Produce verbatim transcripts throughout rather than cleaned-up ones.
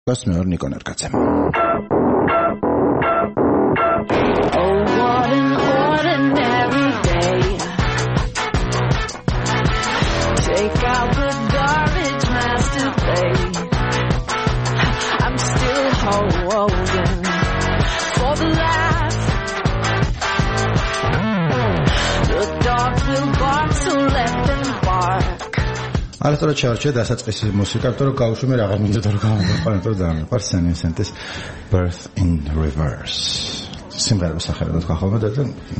Kas me or Nikon Erkadze. Altora Church დასაწყისი მუსიკა, იმიტომ რომ გავუშვი მე აღარ მინდოდა რომ გავამოყვანო, იმიტომ რომ დამიყვარს San Vincent's Birth in Reverse. სიმღერა სახელად გახავდა და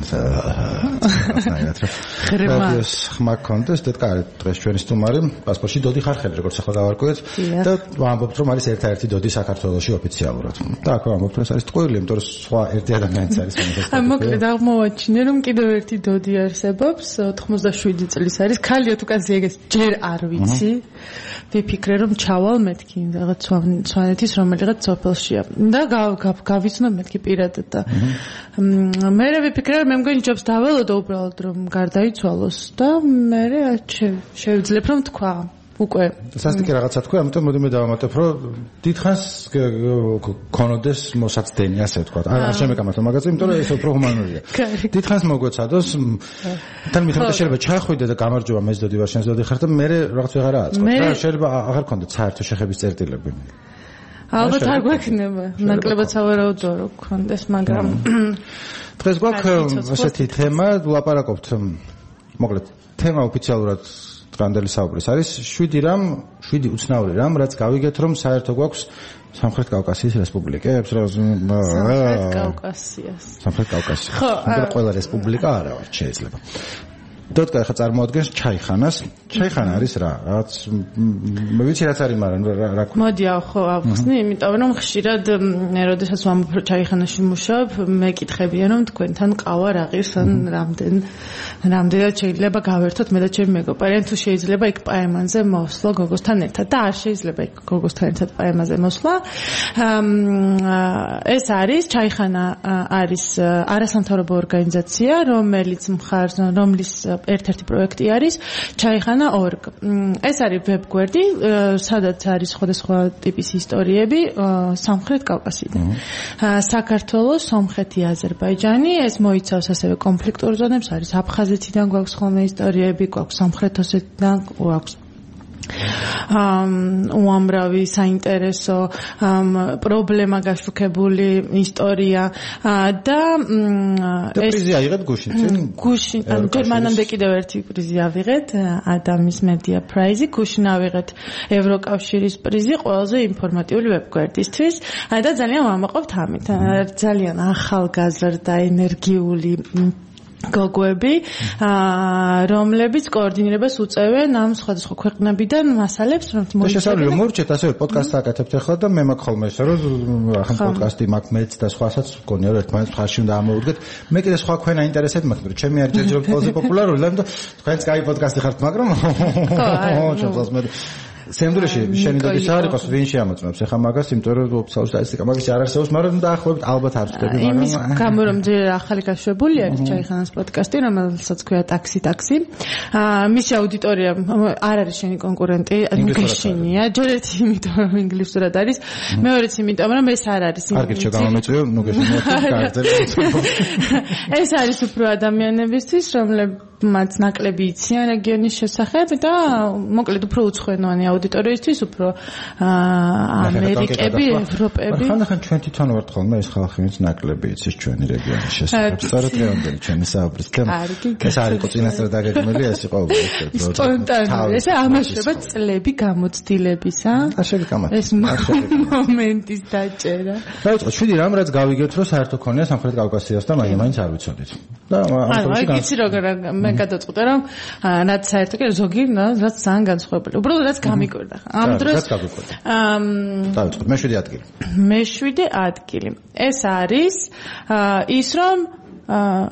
რადიოს ხმა კონტესტ და კარგი დღეს ჩვენი სტუმარი პასპორტში დოდი ხარხელი როგორც ახლა გავარკვიეთ და ვამბობთ რომ არის ერთ-ერთი დოდი საქართველოში ოფიციალურად. და აქ ვამბობთ რომ ეს არის ტყუილი, იმიტომ რომ სხვა ერთი ადამიანიც არის მომხდარი. აი მოკლედ აღმოვაჩინე რომ კიდევ ერთი დოდი არსებობს, ოთხმოცდაშვიდი წლის არის. ქალია თუ კაცი ეგეს ჯერ არ ვიცი. ვიფიქრე რომ ჩავალ მეთქი რაღაც სვანეთის რომელიღაც სოფელშია და გავიცნობ მეთქი პირადად და მე ვიფიქრე რომ მე მგონი ჯობს დაველოდო უბრალოდ რომ გარდაიცვალოს და მე შევძლებ რომ თქვა უკვე სასტიკი რაღაცა თქვა, ამიტომ მოდი მე დავამატებ რომ დიდხანს ქონოდეს მოსაცდენი ასე ვთქვა. არ შემეკამათო მაგაზე, იმიტომ რომ ეს უფრო ჰუმანურია. დიდხანს მოგვეცადოს თან მithmetet შეიძლება ჩახვიდე და გამარჯობა მე ზდოდი ვარ შენ ზდოდი ხარ და მე რაღაც ვეღარა აწყობ. და შეიძლება აღარ გქონდეთ საერთო შეხების წერტილები. ალბათ არ გვექნება, ნაკლებად სავარაუდო რო გქონდეს, მაგრამ დღეს გვაქვს ასეთი თემა, ვლაპარაკობთ მოკლედ თემა ოფიციალურად ტრანდელი საუბრის არის შვიდი რამ, შვიდი უცნაური რამ, რაც გავიგეთ რომ საერთო გვაქვს სამხრეთ კავკასიის რესპუბლიკებს, სამხრეთ კავკასიას. სამხრეთ კავკასია. მაგრამ ყველა რესპუბლიკა არა ვარ, შეიძლება. დოტკა ხა წარმოადგენს ჩაიხანას. ჩაიხანა არის რა? რაღაც მე ვიცი რაც არის, მაგრამ რა რა მოდი ახო ავხსნი, იმიტომ რომ ხშირად მე როდესაც ვამბობ რომ ჩაიხანაში მუშაობ, მეკითხებიან რომ თქვენთან ყავა რა ღირს ან რამდენ რამდენად შეიძლება გავერთოთ მე და ჩემი მეგობარი, თუ შეიძლება იქ პაემანზე მოსვლა გოგოსთან ერთად და არ შეიძლება იქ გოგოსთან ერთად პაემაზე მოსვლა. ეს არის ჩაიხანა არის არასამთავრობო ორგანიზაცია, რომელიც მხარს რომლის ერთ-ერთი პროექტი არის ჩაიხანა ორგ. ეს არის ვებგვერდი, სადაც არის სხვადასხვა ტიპის ისტორიები სამხრეთ კავკასიიდან. საქართველოს, სომხეთი, აზერბაიჯანი, ეს მოიცავს ასევე კონფლიქტურ ზონებს, არის აფხაზეთიდან გვაქვს ხოლმე ისტორიები, გვაქვს სამხრეთ ოსეთიდან, გვაქვს უამრავი საინტერესო პრობლემა გაშუქებული ისტორია და ეს პრიზი აიღეთ გუშინ წინ გუშინ ან მანამდე კიდევ ერთი პრიზი ავიღეთ ადამის მედია პრაიზი, გუშინ ავიღეთ ევროკავშირის პრიზი ყველაზე ინფორმატიული ვებგვერდისთვის და ძალიან ვამაყობთ ამით, ძალიან ახალგაზრდა ენერგიული გოგოები, რომლებიც კოორდინირებას უწევენ ამ სხვადასხვა ქვეყნებიდან მასალებს, რომ მოიცავენ. შესაძლოა მორჩეთ ასევე პოდკასტს აკეთებთ ახლა და მე მაქვს ხოლმე ესე რომ ახლა პოდკასტი მაქვს მეც და სხვასაც მგონია რომ ერთმანეთს მხარში უნდა ამოვუდგეთ. მე კიდე სხვა თქვენ აინტერესებთ მაქვს, მაგრამ ჩემი არ ჯერჯერობით ყველაზე პოპულარული, იმიტომ თქვენც კაი პოდკასტი ხართ, მაგრამ ხო, ჩემს მე სენდრეში შენი დოდის არ იყოს ვინ შეამოწმებს ახლა მაგას, იმიტომ რომ ოფიციალური სტატისტიკა მაგის არ არსებობს, მაგრამ დაახლოებით ალბათ არ ვწდები, მაგრამ იმის გამო რომ ძლიერ ახალი გაშვებული არის ჩაიხანას პოდკასტი, რომელსაც ქვია ტაქსი ტაქსი. მისი აუდიტორია არ არის შენი კონკურენტი, გეშინია, ჯერ ერთი იმიტომ რომ ინგლისურად არის, მეორეც იმიტომ რომ ეს არ არის ინგლისური. არ გიჩვენა გამომეწვიო, ნუ გეშინია კარგად. ეს არის უფრო ადამიანებისთვის, რომლებმაც ნაკლები იციან რეგიონის შესახებ და მოკლედ უფრო უცხოენოვანი აუდიტორიისთვის, უფრო ამერიკები, ევროპები. ხანდახან ჩვენ თვითონ ვართ ხოლმე ეს ხალხი, ვინც ნაკლები იცის ჩვენი რეგიონის შესახებ. სწორედ დღევანდელი ჩვენი საუბრის თემა. ეს არ იყო წინასწარ დაგეგმილი, ეს იყო სპონტანური. ეს ამაშრება წლები გამოცდილებისა. არ შეგეკამათ. ეს მომენტის დაჭერა. დაიწყო შვიდი რამ, რაც გავიგეთ, რომ საერთო ქონია სამხრეთ კავკასიასთან, მაგრამ მაინც არ ვიცოდით. და აი, იცი როგორ მე გადაწყვიტე რომ რაც საერთო კი ზოგი რაც ძალიან განსხვავებული. უბრალოდ რაც გამიკვირდა. ამ დროს რაც გამიკვირდა. დაიწყო მეშვიდე ადგილი. მეშვიდე ადგილი. ეს არის ის რომ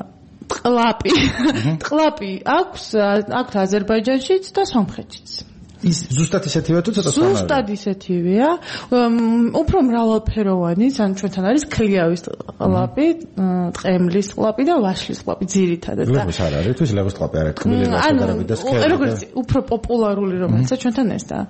ტყლაპი. ტყლაპი აქვს აქვს აზერბაიჯანშიც და სომხეთშიც. ის ზუსტად ისეთივეა თუ ცოტა სხვაა? ზუსტად ისეთივეა. უფრო მრავალფეროვანი, ან ჩვენთან არის ქლიავის ყლაპი, ტყემლის ყლაპი და ვაშლის ყლაპი ძირითადად. ლევოს არ არის, თუ ის ლევოს ყლაპი არის, ტკბილი რასადარები და სქელი. როგორც უფრო პოპულარული რომელიცაა ჩვენთან ეს და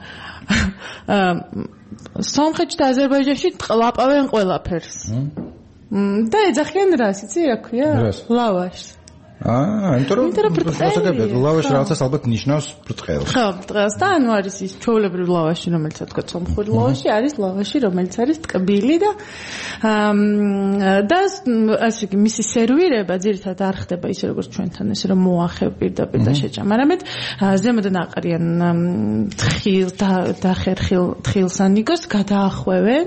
სომხეთში და აზერბაიჯანში ყლაპავენ ყველაფერს. და ეძახიან რას, იცი რა ქვია? ლავაშს. აა, იმიტომ რომ პროტესტები ლავაში რაღაცას ალბათ ნიშნავს ბრტყელს. ხო, ბრტყელს და ანუ არის ის ჩვეულებრივი ლავაში, რომელიც თქვა სომხური ლავაში, არის ლავაში, რომელიც არის ტკბილი და და ასე იგი მისი სერვირება ძირითადად არ ხდება ისე როგორც ჩვენთან, ესე რომ მოახევ პირდაპირ და შეჭამ. არამედ ზემოდან აყრიან თხილ და ხერხილ თხილსან იგოს გადაახვევენ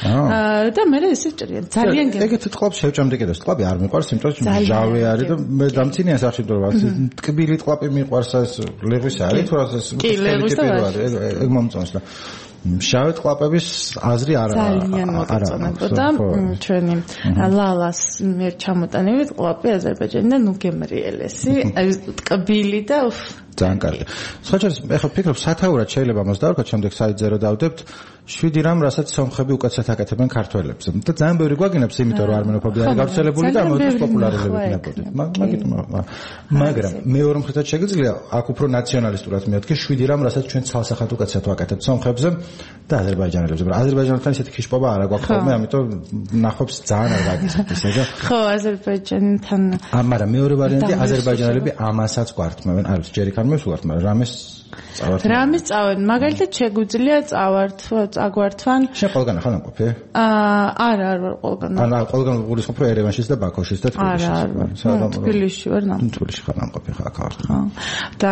და მე ესე ჭრიან ძალიან გემ. ეგეთ ტყლაპს შევჭამდი კიდევ ტყლაპი არ მიყვარს, იმიტომ რომ ჟავე არის და მე დამცინია სახში რომ ტკბილი ტყლაპი მიყვარს ეს ლეღვის არის თუ რა ეს ლეღვის ეგ მომწონს და შავე ტყლაპების აზრი არ ძალიან მოგწონებოდა ჩვენი ლალას მიერ ჩამოტანილი ტყლაპი აზერბაიჯანიდან ნუ გემრიელესი აი ტკბილი და ძალიან კარგი. სხვაჭერს ეხლა ფიქრობ სათაურად შეიძლება მას დავარქვა, შემდეგ საიტზე რო დავდებთ შვიდი რამ, რასაც სომხები უკეთესად აკეთებენ ქართველებს. და ძალიან ბევრი გვაგინებს, იმიტომ რომ არმენოფობია არის გავრცელებული და ამოდის პოპულარიზებით ნაკოდით. მაგით მაგრამ მეორე მხრიდან შეგიძლია აქ უფრო ნაციონალისტურად მეოთხე შვიდი რამ, რასაც ჩვენ ცალსახად უკეთესად ვაკეთებთ სომხებზე და აზერბაიჯანელებზე. აზერბაიჯანელთან ისეთი ქიშპობა არ აქვს ხოლმე, ამიტომ ნახობს ძალიან არ გაგიცნობ ისე და ხო, აზერბაიჯანთან მაგრამ მეორე ვარიანტი აზერბაიჯანელები ამასაც გვართმევენ, არის ჯერ იქ არ მესულართ, მაგრამ რამეს წავართ. რამეს წავენ, მაგალითად შეგვიძლია წავართ, წაგვართვან. შენ ყველგან ახლა ნამყოფი? აა, არა, არ ვარ ყველგან. არა, ყველგან გულისხმობ რომ ერევანშიც და ბაქოში და თბილისში. არა, არა. თბილისში ვარ ნამყოფი. თბილისში ხარ ნამყოფი ხა აქ. ხო. და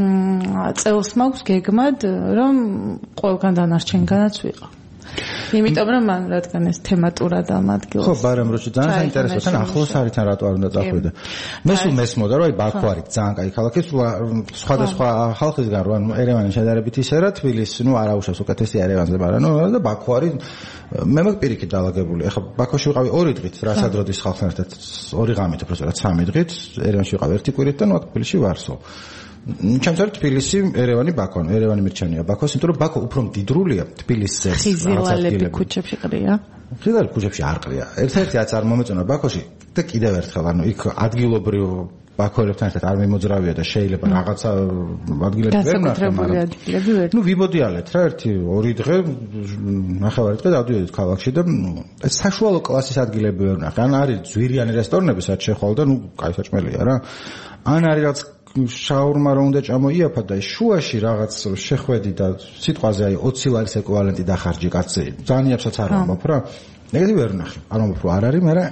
წელს მაქვს გეგმად რომ ყველგან დანარჩენგანაც ვიყავ. იმიტომ რომ მან რადგან ეს თემატურად ამ ადგილას. ხო, ბარემ როჩი ძალიან საინტერესოა, თან ახლოს არის თან რატო არ უნდა წახვიდე. მე სულ მესმოდა რომ აი ბაქო არის ძალიან კაი ქალაქი, სულ სხვადასხვა ხალხისგან რომ ერევანი შედარებით ისე რა თბილისი, ნუ არა უშავს უკეთესი ერევანზე, მაგრამ ნუ და ბაქო არის მე მაგ პირიქით დაალაგებული. ეხლა ბაქოში ვიყავი ორი დღით, რასადროდის ხალხთან ერთად ორი ღამით, უბრალოდ სამი დღით, ერევანში ვიყავი ერთი კვირით და ნუ აქ თბილისში ვარსო. ჩემთვის თბილისი, ერევანი, ბაქო, ერევანი მირჩენია ბაქოს, იმიტომ რომ ბაქო უფრო მდიდრულია თბილისზე. ხიზილალები ქუჩებში ყრია. ხიზილალები ქუჩებში არ ყრია. ერთ-ერთი რაც არ მომეწონა ბაქოში და კიდევ ერთხელ, ანუ იქ ადგილობრივ ბაქოელებთან ერთად არ მიმოძრავია და შეიძლება რაღაცა ადგილები ვერ ნახე, მაგრამ ნუ ვიბოდიალეთ რა ერთი ორი დღე, ნახევარი დღე დავდიოდით ქალაქში და საშუალო კლასის ადგილები ვერ ნახე. ან არის ძვირიანი რესტორნები, სადაც შეხვალ და ნუ კაი საჭმელია რა. ან არის რაღაც შაურმა რომ უნდა ჭამოიაფა და შუაში რაღაც შეხვედი და სიტყვაზე აი ოცი ლარის ეკვივალენტი დახარჯი კაცი. ძალიან იაფსაც არ ამბობ რა. ეგეთი ვერ ნახე. არ ამბობ რომ არ არის, მაგრამ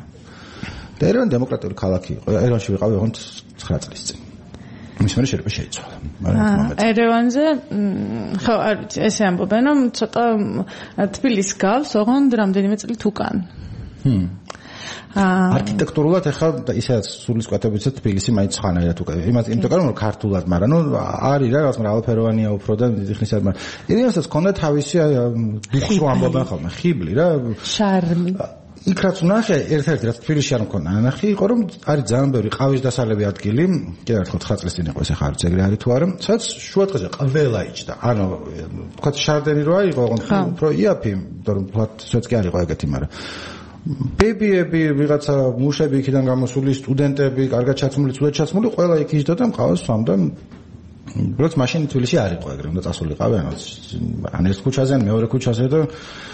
და ერევანი დემოკრატიული ქალაქი იყო. ერევანში ვიყავი ოღონდ ცხრა წლის წინ. მის მერე შეიძლება შეიცვალა. ერევანზე ხო, არ ვიცი, ესე ამბობენ რომ ცოტა თბილისს გავს, ოღონდ რამდენიმე წლით უკან. ჰმ. არქიტექტურულად ახლა ისედაც სულისკვეთებიც თბილისი მაინც ხანაერად უკვე იმას იმიტომ რომ ქართულად, მაგრამ ნუ არის რა რაღაც მრავალფეროვანია უფრო და დიდი ხნის არ, მაგრამ ერევანსაც ქონდა თავისი დუხს რომ ამბობენ ხოლმე, ხიბლი რა, შარმი. იქ რაც ნახე, ერთ-ერთი რაც თბილისში არ მქონდა ნახე, იყო რომ არის ძალიან ბევრი ყავის დასალევი ადგილი, კიდევ ერთხელ ცხრა წლის წინ იყო ეს ახლა არ ვიცი ეგრე არის თუ არა, სადაც შუა დღეზე ყველა იჭდა. ანუ თქვა შარდენი რო იყო, ოღონდ უფრო იაფი, იმიტომ რომ თქვაც კი არ იყო ეგეთი, მაგრამ ბებიები, ვიღაცა მუშები იქიდან გამოსული, სტუდენტები, კარგად ჩაცმული, ცუდად ჩაცმული, ყველა იქ იჯდა და მყავს სვამდა. უბრალოდ მაშინ თბილისში არ იყო ეგრე, უნდა წასულიყავი, ანუ ან ერთ ქუჩაზე, ან მეორე ქუჩაზე და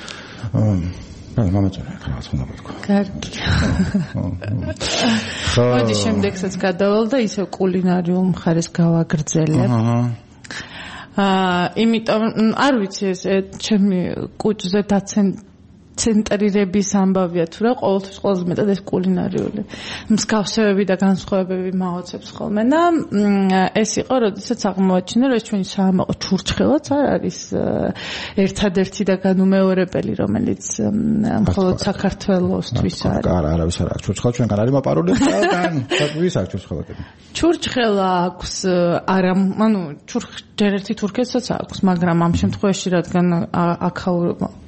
აა მომეწონა რაღაც უნდა გქვა. კარგი. მოდი შემდეგსაც გადავალ და ისევ კულინარიულ მხარეს გავაგრძელებ. აა, იმიტომ არ ვიცი ეს ჩემი კუჭზე დაცენ ცენტრირების ამბავია თუ რა, ყოველთვის ყველაზე მეტად ეს კულინარიული მსგავსებები და განსხვავებები მაოცებს ხოლმე და ეს იყო, როდესაც აღმოაჩინა, რომ ეს ჩვენი საამაყო ჩურჩხელაც არ არის ერთადერთი და განუმეორებელი, რომელიც მხოლოდ საქართველოსთვის არის. არა, არავის არ აქვს ჩურჩხელა, ჩვენგან არის მოპარული ყველგან. ვის აქვს ჩურჩხელა? ჩურჩხელა აქვს, არა, ანუ ჯერ ერთი თურქეთსაც აქვს, მაგრამ ამ შემთხვევაში რადგან აქაურ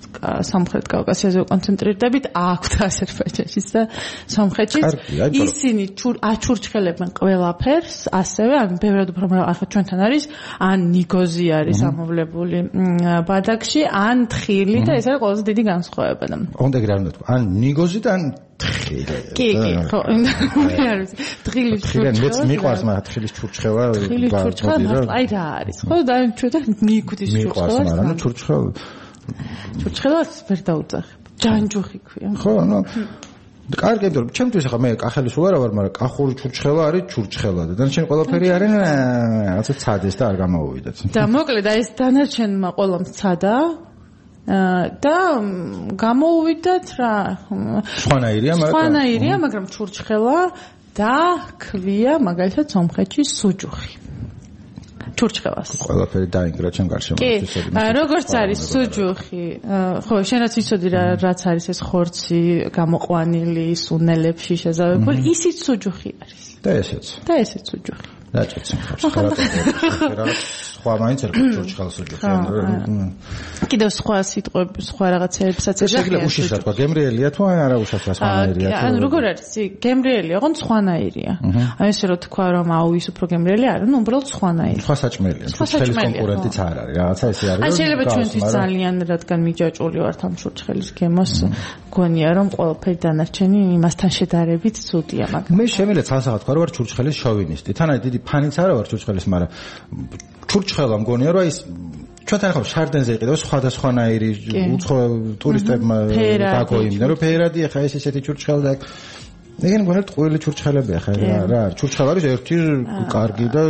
სამხრეთ კავკასიაზე კონცენტრირდებით აქვთ აზერბაიჯანშიც და სომხეთშიც. ისინი აჩურჩხელებენ ყველაფერს, ასევე ან ბევრად უფრო ახლა ჩვენთან არის ან ნიგოზი არის ამოვლებული ბადაკში, ან თხილი და ეს არის ყველაზე დიდი განსხვავება. ოღონდ ეგრე არ უნდა თქვა, ან ნიგოზი და ან თხილი. კი, კი, ხო, მე არ ვიცი. თხილის ჩურჩხევა. მეც მიყვარს, მაგრამ თხილის ჩურჩხევა თხილის ჩურჩხევა აი რა არის. ხო, და ჩვენ და მიგვდის ჩურჩხევა. მიყვარს, მაგრამ ჩურჩხევა ჩურჩხელას ვერ დაუძახებ. ჯანჯუხი ქვია. ხო, ნუ კარგი, იმიტომ რომ ჩემთვის ახლა მე კახელის უარა ვარ, მაგრამ კახური ჩურჩხელა არის ჩურჩხელა და დანარჩენი ყველაფერი არის რაღაცა ცადეს და არ გამოვიდეთ. და მოკლედ აი ეს დანარჩენმა ყველამ ცადა და გამოუვიდათ რა. სხვანაირია, მაგრამ სხვანაირია, მაგრამ ჩურჩხელა და ქვია მაგალითად სომხეთში სუჯუხი. ჩურჩხევას. ყველაფერი დაინგრა ჩემ გარშემოთვის. კი, როგორც არის სუჯუხი, ხო, შენაც იცოდი რა რაც არის ეს ხორცი გამოყვანილი სუნელებში შეზავებული, ისიც სუჯუხი არის. და ესეც. და ესეც სუჯუხი. დაჭეცი ხარ. სხვა მაინც ერქვა ჩურჩხელას სუჯუხი. კიდევ სხვა სიტყვები, სხვა რაღაცებსაც ეძახიან. შეიძლება უშიშრა თქვა, გემრიელია თუ არა უშიშრა სხვანაირია თუ. ანუ როგორ არის, გემრიელია, ოღონდ სხვანაირია. აი ესე რომ თქვა რომ აუ ის უფრო გემრიელი არა, ნუ უბრალოდ სხვანაირია. სხვა საჭმელია. ჩურჩხელის კონკურენტიც არ არის, რაღაცა ესე არის. ან შეიძლება ჩვენთვის ძალიან რადგან მიჯაჭვული ვართ ამ ჩურჩხელის გემოს, გონია რომ ყველაფერი დანარჩენი იმასთან შედარებით ცუდია, მაგრამ მე შემიძლია ცალსაღად თქვა რომ ვარ ჩურჩხელის შოვინისტი. თან არის დიდი ფანიც არა ვარ ჩურჩხელის, მაგრამ ჩურჩხელა მგონია რომ ის ჩვენთან ახლა შარდენზე იყიდაო სხვადასხვანაირი უცხო ტურისტებმა დაგოიმდნენ რომ ფერადი ახლა ეს ესეთი ჩურჩხელა და ეგენ მგონია ტყუილი ჩურჩხელებია ხა რა ჩურჩხელა არის ერთი კარგი და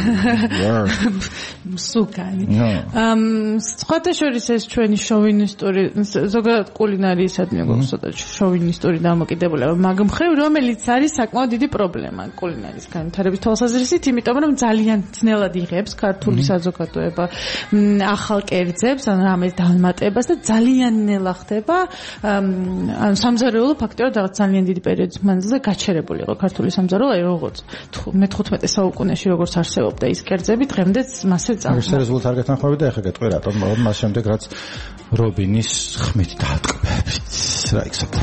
მსუქანი ამ სხვათა შორის ეს ჩვენი შოვინისტური ზოგადად კულინარიისადმი გვაქვს ცოტა შოვინისტური დამოკიდებულება მაგ მხრივ რომელიც არის საკმაოდ დიდი პრობლემა კულინარიის განვითარების თვალსაზრისით იმიტომ რომ ძალიან ძნელად იღებს ქართული საზოგადოება ახალ კერძებს ან რამეს დამატებას და ძალიან ნელა ხდება ან სამზარეულო ფაქტობრივად რაღაც ძალიან დიდი პერიოდის მანძილზე გაჩერებული იყო ქართული სამზარეულო აი როგორც მეთერთმეტე საუკუნეში როგორც არსებობდა ის კერძები დღემდეც მასე ეს რეზულტატი არ გეთანხმები და ეხლა გეტყვი რატომ მას შემდეგ რაც რობინის ხმით დაატკბებით რა იქცოდა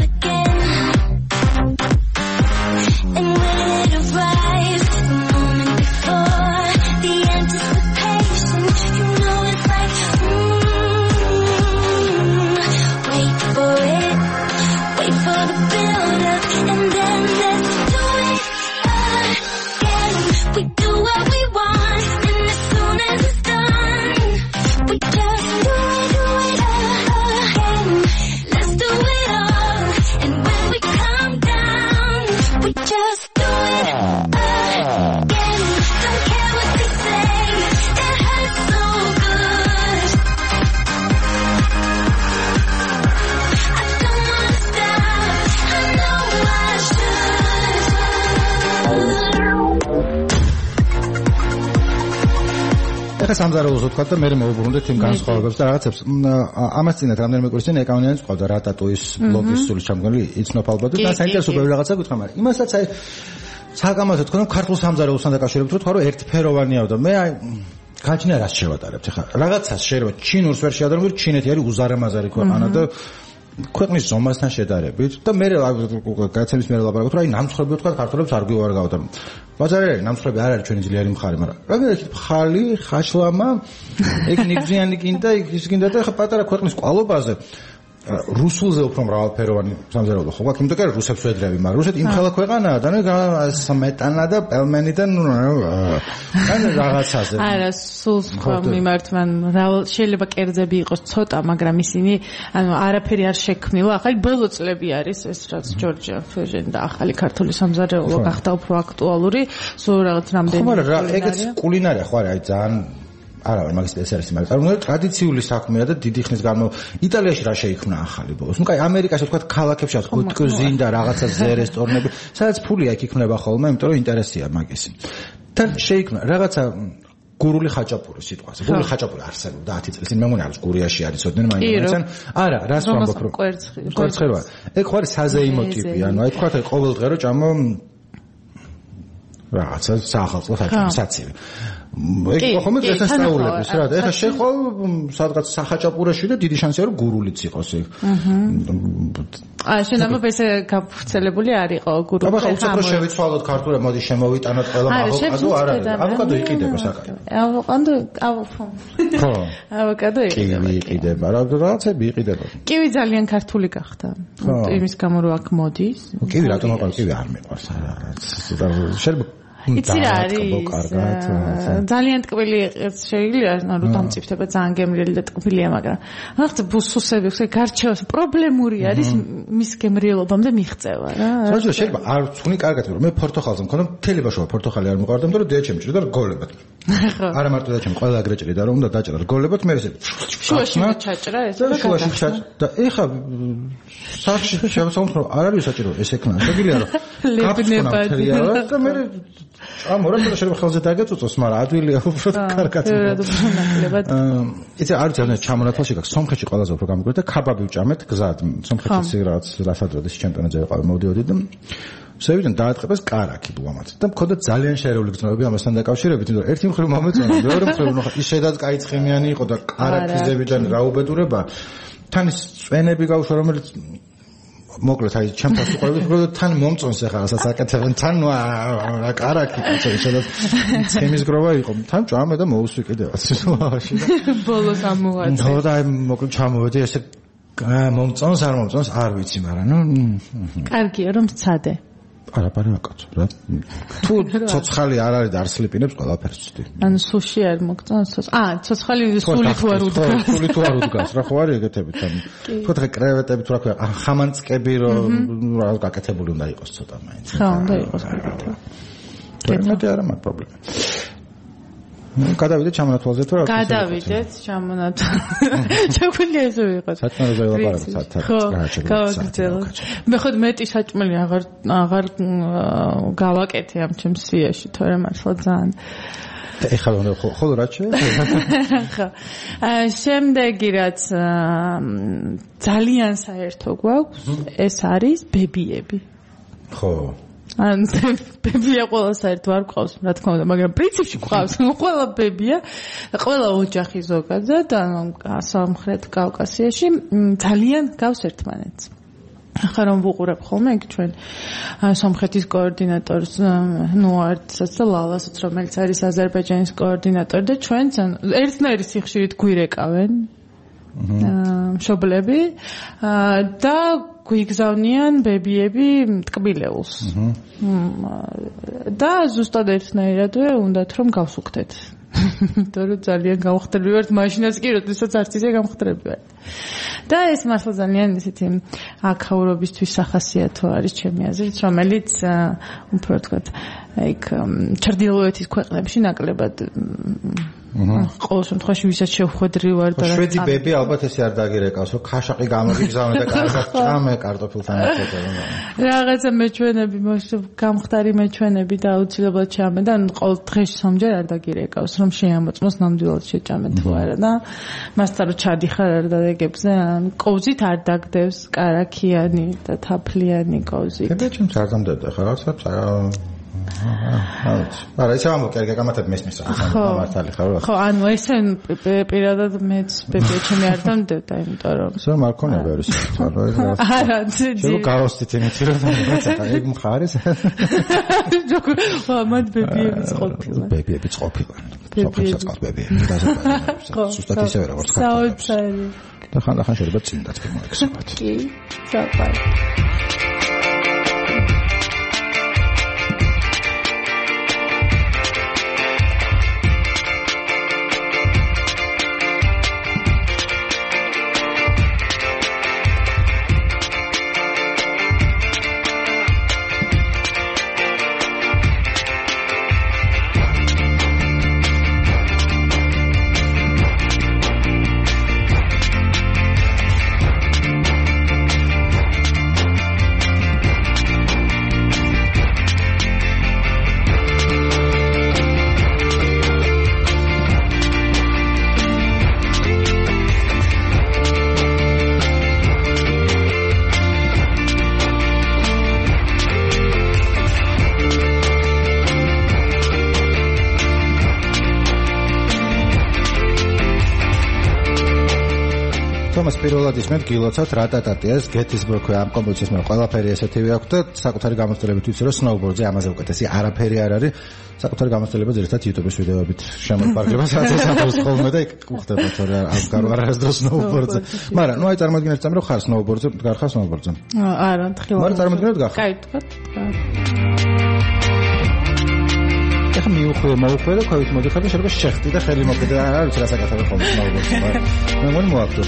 სამზარეულოს ვთქვა და მე მოვუბრუნდეთ იმ განსხვავებებს და რაღაცებს ამას წინათ რამდენიმე კვირის წინ ეკავნიანიც ყავდა რატატუის ბლოგის სული ჩამგონილი იცნობ ალბათ და საინტერესო ბევრი რაღაცა გითხრა მაგრამ იმასაც აი საკამათო თქვა რომ ქართულ სამზარეულოსთან დაკავშირებით ვთქვა რომ ერთფეროვანია და მე აი გაჩნია რაც შევატარებთ ხა რაღაცას შეიძლება ჩინურს ვერ შეადარებო ჩინეთი არის უზარმაზარი ქვეყანა და ქვეყნის ზომასთან შედარებით და მე გაცემის მე ლაპარაკობ რომ აი ნამცხრები ვთქვა ქართულებს არ გვივარგავ და ბაზარი არის ნამცხრები არ არის ჩვენი ძლიერი მხარე მაგრამ რაღაცა ხალი ხაშლამა ეგ ნიგზიანი კიდე ის კიდე და ხა პატარა ქვეყნის კვალობაზე რუსულზე უფრო მრავალფეროვანი სამზარეულო ხო გვაქვს იმიტომ რომ რუსებს ვედრები მაგრამ რუსეთი იმ ხელა ქვეყანაა და სმეტანა და პელმენი და ნუ ან რაღაცაზე არა სულ სხვა მიმართვან შეიძლება კერძები იყოს ცოტა მაგრამ ისინი ანუ არაფერი არ შექმნილა ახალი ბოლო წლები არის ეს რაც ჯორჯია ფეჟენ და ახალი ქართული სამზარეულო გახდა უფრო აქტუალური სულ რაღაც რამდენი ხო მაგრამ რა ეგეც კულინარია ხო არა აი ძალიან არა ვარ მაგის ეს არის მაგრამ წარმოიდგინე ტრადიციული საქმეა და დიდი ხნის განმავლობაში იტალიაში რა შეიქმნა ახალი ბოლოს ნუ კაი ამერიკაში თქვა ქალაქებში აქვს ოტკოზინ და რაღაცა ზე რესტორნები სადაც ფული აქ იქნება ხოლმე იმიტომ რომ ინტერესია მაგისი და შეიქმნა რაღაცა გურული ხაჭაპური სიტყვაზე გურული ხაჭაპური არსებობდა ათი წელი წინ მე მგონი არის გურიაში არის ოდნე მაინც არა რას ვამბობ რომ კვერცხი რა ეგ ხო არის საზეიმო ტიპი ანუ აი თქვა ყოველ დღე რომ ჭამო რაღაცა საახალწლო ხაჭაპური საცივი ეგ ხომ დღესასწაულების რა და ეხლა შეხვალ სადღაც სახაჭაპურაში და დიდი შანსია რომ გურულიც იყოს ეგ. აა შენ ამბობ ესე გაფრთხილებული არ იყო გურული. აბა ხა უცებ რომ შევიცვალოთ ქართულად მოდი შემოვიტანოთ ყველა ავოკადო არ არის. ავოკადო იყიდება საკუთარ. ავოკადო ავოფო. ხო. ავოკადო იყიდება. კივი იყიდება. რა რაღაცები იყიდება. კივი ძალიან ქართული გახდა. იმის გამო რომ აქ მოდის. კივი რატომ აყარ კივი არ მეყვარს რა. შეიძლება იცი რა არის ძალიან ტკბილი შეიძლება რომ დამწიფდება ძალიან გემრიელი და ტკბილია მაგრამ ახლა ბუსუსები ხე გარჩევას პრობლემური არის მის გემრიელობამდე მიღწევა რა საერთოდ შეიძლება არ ვწუნი კარგად რომ მე პორტოხალზე მქონდა მთელი ბაშოა პორტოხალი არ მიყვარდა მაგრამ დედა ჩემი ჭირდა რგოლებად არა მარტო დედა ჩემი ყველა აგრე ჭირდა რომ უნდა დაჭრა რგოლებად მე ესე შუაში ჩაჭრა ეს და შუაში ჩაჭრა და ეხა სახში შევსაუბროთ რომ არ არის საჭირო ეს ეკნა შეგიძლია რომ ლებნებადი და მე ამ ორად შეიძლება ხელზე დაგეწუწოს, მაგრამ ადვილია უბრალოდ კარგად. იცი არ ძალიან ჩამონათვალში გაქვს სომხეთში ყველაზე უფრო გამიგვიდა და ქაბაბი ვჭამეთ გზად. სომხეთის რაღაც რასადროდეს ჩემპიონატზე ყავ მოდიოდი და შევიდან დაატყებეს კარაკი ბუამად და მქონდა ძალიან შერეული გრძნობები ამასთან დაკავშირებით, იმიტომ რომ ერთი მხრივ მომეწონა, მეორე მხრივ ის შედაც კაი ცხიმიანი იყო და კარაკიზებიდან რა უბედურება. თან ის წვენები გავუშვა რომელიც მოკლედ აი ჩემთან უყურებთ რომ თან მომწონს ახლა რასაც აკეთებენ თან რა კარაკი შეიძლება სქემის გროვა იყო თან ჭამე და მოუსვი კიდევაც სიტუაციაში ბოლოს ამოვაწე ნუ და მოკლედ ჩამოვედი ესე მომწონს არ მომწონს არ ვიცი მაგრამ ნუ კარგია რომ სცადე არაფერი აკაცო რა თუ ცოცხალი არ არის და არ სლიპინებს ყველაფერს ვცდი ანუ სუში არ მოგწონს აა ცოცხალი სული თუ არ უდგას სული თუ არ უდგას რა ხო არის ეგეთები თან თუ ხე კრევეტები თუ რა ქვია ხამანწკები რომ რა გაკეთებული უნდა იყოს ცოტა მაინც ხო უნდა იყოს კეთილი მე არა მაგ პრობლემა გადავიდეთ ჩამონათვალზე თუ რა გადავიდეთ ჩამონათვალზე შეგვიძლია ესე ვიყოს საჭმელზე ელაპარაკეთ საერთოდ მე ხოდ მეტი საჭმელი აღარ აღარ გავაკეთე ამ ჩემს სიაში თორემ მართლა ძალიან ეხლა ხოლო რა შეიძლება ხო შემდეგი რაც ძალიან საერთო გვაქვს ეს არის ბებიები ხო ან ბებია ყველა საერთოდ არ გვყავს რა თქმა უნდა მაგრამ პრინციპში გვყავს ყველა ბებია ყველა ოჯახი ზოგადად სამხრეთ კავკასიაში ძალიან გავს ერთმანეთს ახლა რომ ვუყურებ ხოლმე იქ ჩვენ სომხეთის კოორდინატორს ნუარდსაც და ლალასაც რომელიც არის აზერბაიჯანის კოორდინატორი და ჩვენც ერთნაირი სიხშირით გვირეკავენ მშობლები და გვიგზავნიან ბებიები ტკბილეულს და ზუსტად ერთნაირადვე უნდათ რომ გავსუქდეთ იმიტომ რომ ძალიან გამხდები ვართ მაშინაც კი როდესაც არც ისე გამხდები ვართ და ეს მართლა ძალიან ისეთი აქაურობისთვის სახასიათო არის ჩემი აზრით რომელიც უფრო თქვათ აიქ ჩრდილოეთის ქვეყნებში ნაკლებად ყოველ შემთხვევაში ვისაც შევხვედრი ვარ და შვედი ბები ალბათ ესე არ დაგირეკავს რომ ქაშაყი გამოგიგზავნე და კარგად ჭამე კარტოფილთან ერთად რაღაცა მეჩვენები გამხდარი მეჩვენები და აუცილებლად ჭამე და ყოველ დღეში სამჯერ არ დაგირეკავს რომ შეამოწმოს ნამდვილად შეჭამე თუ არა და მასთან რომ ჩადიხარ არ დაგეგებზე კოვზით არ დაგდევს კარაქიანი და თაფლიანი კოვზით და ჩემს არ დამდებდა ხა რაღაცა არა ისე ამბობ კი გამათებ მესმის მართალი ხარ ხო ანუ ესე პირადად მეც ბებია ჩემი არ დამდებდა იმიტომ რომ სულ მარქონია ბევრი სიტყვა არა ძი გავოსტით იმითი რომ რაღაცა ეგ მხარეს მათ ბებიებიც ყოფილან ბებიებიც ყოფილან სოფლსაც ყავს ბებიები და ზუსტად ისევე როგორც საოცარი და ხანდახან შეიძლება წინდაც მოიქცევათ კი საყვარელი თომას პირველად ისმენთ გილოცავთ რა ტატატიას გეტისბურგში ამ კომპოზიციის მე ყველაფერი ესეთივე აქვს და საკუთარი გამოცდილებით ვიცი რომ სნოუბორდზე ამაზე უკეთესი არაფერი არ არის საკუთარი გამოცდილება ძირითადად YouTube-ის ვიდეოებით შემოიფარგლება სადაც საფრთხეს ხოლმე და იქ უხდება თორე ამ გარო არასდროს სნოუბორდზე მაგრამ ნუ აი წარმოგიდგენთ წამი რომ ხარ სნოუბორდზე გარხარ სნოუბორდზე არა თხილ მაგრამ წარმოგიდგენთ გახარ კაი თქვათ ეხლა მიუხვია მოუხვია და ქვევით მოდიხარ და შეიძლება შეხტი და ხელი მოკიდე არ ვიცი რა საკეთებ ხოლმე სნოუბორდზე მაგრამ მე მგონი მოაქვს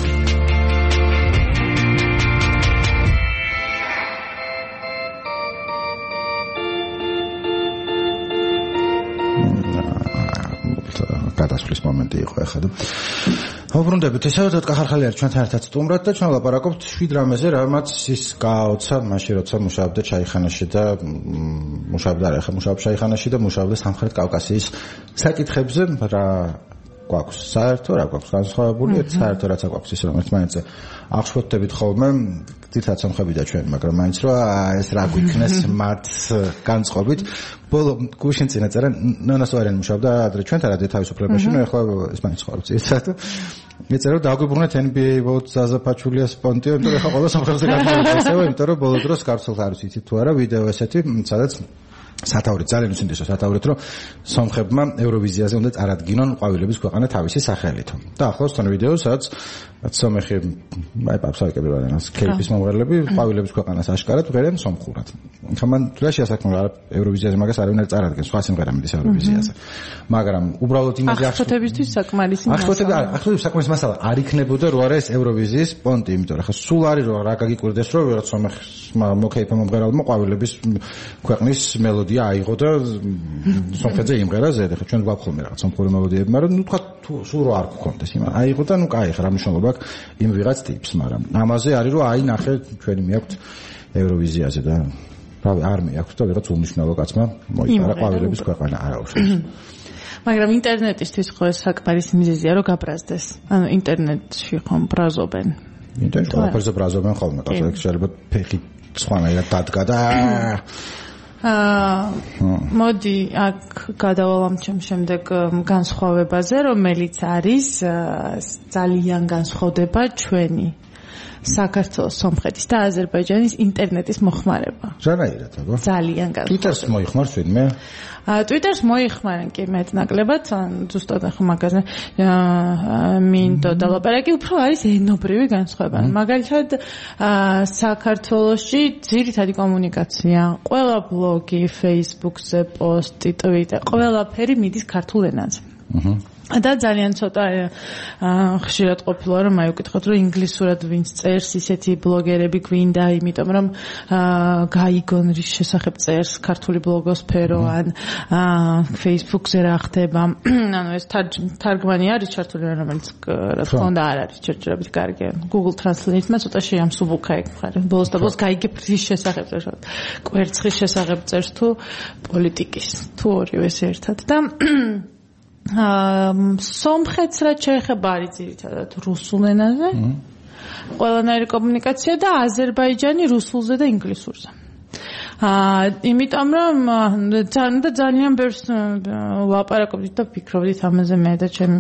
გადასვლის მომენტი იყო ახლა და ვუბრუნდებით ისე რომ კახალხალი არის ჩვენთან ერთად სტუმრად და ჩვენ ვლაპარაკობთ შვიდ რამეზე რამაც ის გააოცა მაშინ როცა მუშაობდა ჩაიხანაში და მუშაობდა რა ახლა მუშაობს ჩაიხანაში და მუშაობდა სამხრეთ კავკასიის საკითხებზე რა გვაქვს საერთო რა გვაქვს განსხვავებული საერთო რაც გვაქვს ის რომ ერთმანეთზე აღშფოთდებით ხოლმე თითქოს სამხებიდა ჩვენ მაგრამ მაინც რომ ეს რა გვიქნეს მათ განწყობით ბოლო გუშინ წინა წერა ნანასვარიანი მუშაობდა ადრე ჩვენთან რადიო თავისუფლებაში ნუ ახლა ესპანეთში ცხოვრობს ერთად ეწერა რომ დაგვიბრუნეთ N B A vote ზაზაფაჩულიას პონტიო იმიტომ რომ ახლა ყველა სამხრეთზე გადმოვიდა იმიტომ რომ ბოლო დროს გარსულს არ ვიცით თუ არა ვიდეო ესეთი სადაც სათაურით ძალიან უსინდესო სათაურით რომ სომხებმა ევროვიზიაზე უნდა წარადგინონ ყვავილების ქვეყანა თავისი სახელით და ახლავს თან ვიდეო სადაც სომეხი აი პაპსაიკები რანას კეიპის მომღერლები ყვავილების ქვეყანას აშკარად ვღერენ სომხურად ხა მან რაშია საქმე ევროვიზიაზე მაგას არავინ არ წარადგენს სხვა სიმღერა მიდის ევროვიზიაზე მაგრამ უბრალოდ იმაზე აღშფოთებისთვის საკმარისი მასალა აღშფოთები აღშფოთების საკმარისი მასალა არ იქნებოდა რო არა ეს ევროვიზიის პონტი იმიტომ რომ ხა სულ არის რომ რა გაგიკვირდეს რომ ვიღაც სომეხს მოკეიფა მომღერალმა ყვავილების ქვეყნის მელოდია აიღო და სომხეთზე იმღერა ზედ ხა ჩვენ გვაქვს ხოლმე რაღაც სომხური მელოდიები მაგრამ ნუ თქვა სულ რო არ გქონდეს იმა აიღო და ნუ კაი ხა რა მნიშვნელობა აქვს იმ ვიღაც ტიპს მაგრამ ამაზე არის რომ აი ნახე ჩვენი მიაქვთ ევროვიზიაზე და რავი არ მიაქვთ და ვიღაც უმნიშვნელო კაცმა მოიწარა ყვავილების ქვეყანა არა უშავს მაგრამ ინტერნეტისთვის ხო ეს საკმარისი მიზეზია რომ გაბრაზდეს ანუ ინტერნეტში ხომ ბრაზობენ ინტერნეტში ყველაფერზე ბრაზობენ ხოლმე ასე შეიძლება ფეხი სხვანაირად დადგა და აა მოდი აქ გადავალამ ჩემ შემდეგ განსხვავებაზე რომელიც არის ძალიან განსხვავდება ჩვენი საქართველოს სომხეთის და აზერბაიჯანის ინტერნეტის მოხმარება. ზანაირად აბა. ძალიან განსხვავდება. Twitter-ს მოიხმარს ვინმე? აა Twitter-ს მოიხმარენ კი მეტნაკლებად, ზუსტად ახლა მაგაზე მინდო და ლაპარაკი უფრო არის ენობრივი განსხვავება. მაგალითად საქართველოში ძირითადი კომუნიკაცია, ყველა ბლოგი, Facebook-ზე პოსტი, Twitter, ყველაფერი მიდის ქართულ ენაზე. აჰა. და ძალიან ცოტა ხშირად ყოფილა რომ აი უკითხოთ რომ ინგლისურად ვინც წერს ისეთი ბლოგერები გვინდა იმიტომ რომ გაიგონ რის შესახებ წერს ქართული ბლოგოსფერო ან Facebook-ზე რა ხდება ანუ ეს თარგმანი არის ჩართული რომელიც რა თქმა უნდა არ არის ჩერჩერებით კარგი Google Translate-მა ცოტა შეამსუბუქა ეგ მხარე ბოლოს და ბოლოს გაიგებ რის შესახებ წერს კვერცხის შესახებ წერს თუ პოლიტიკის თუ ორივეს ერთად და აა სომხეთს რაც შეეხება არის ძირითადად რუსულ ენაზე. ყველანაირი კომუნიკაცია და აზერბაიჯანი რუსულზე და ინგლისურზე. აა იმიტომ რომ და ძალიან ბევრს ვაპარაკობდით და ვფიქრობდით ამაზე მე და ჩემი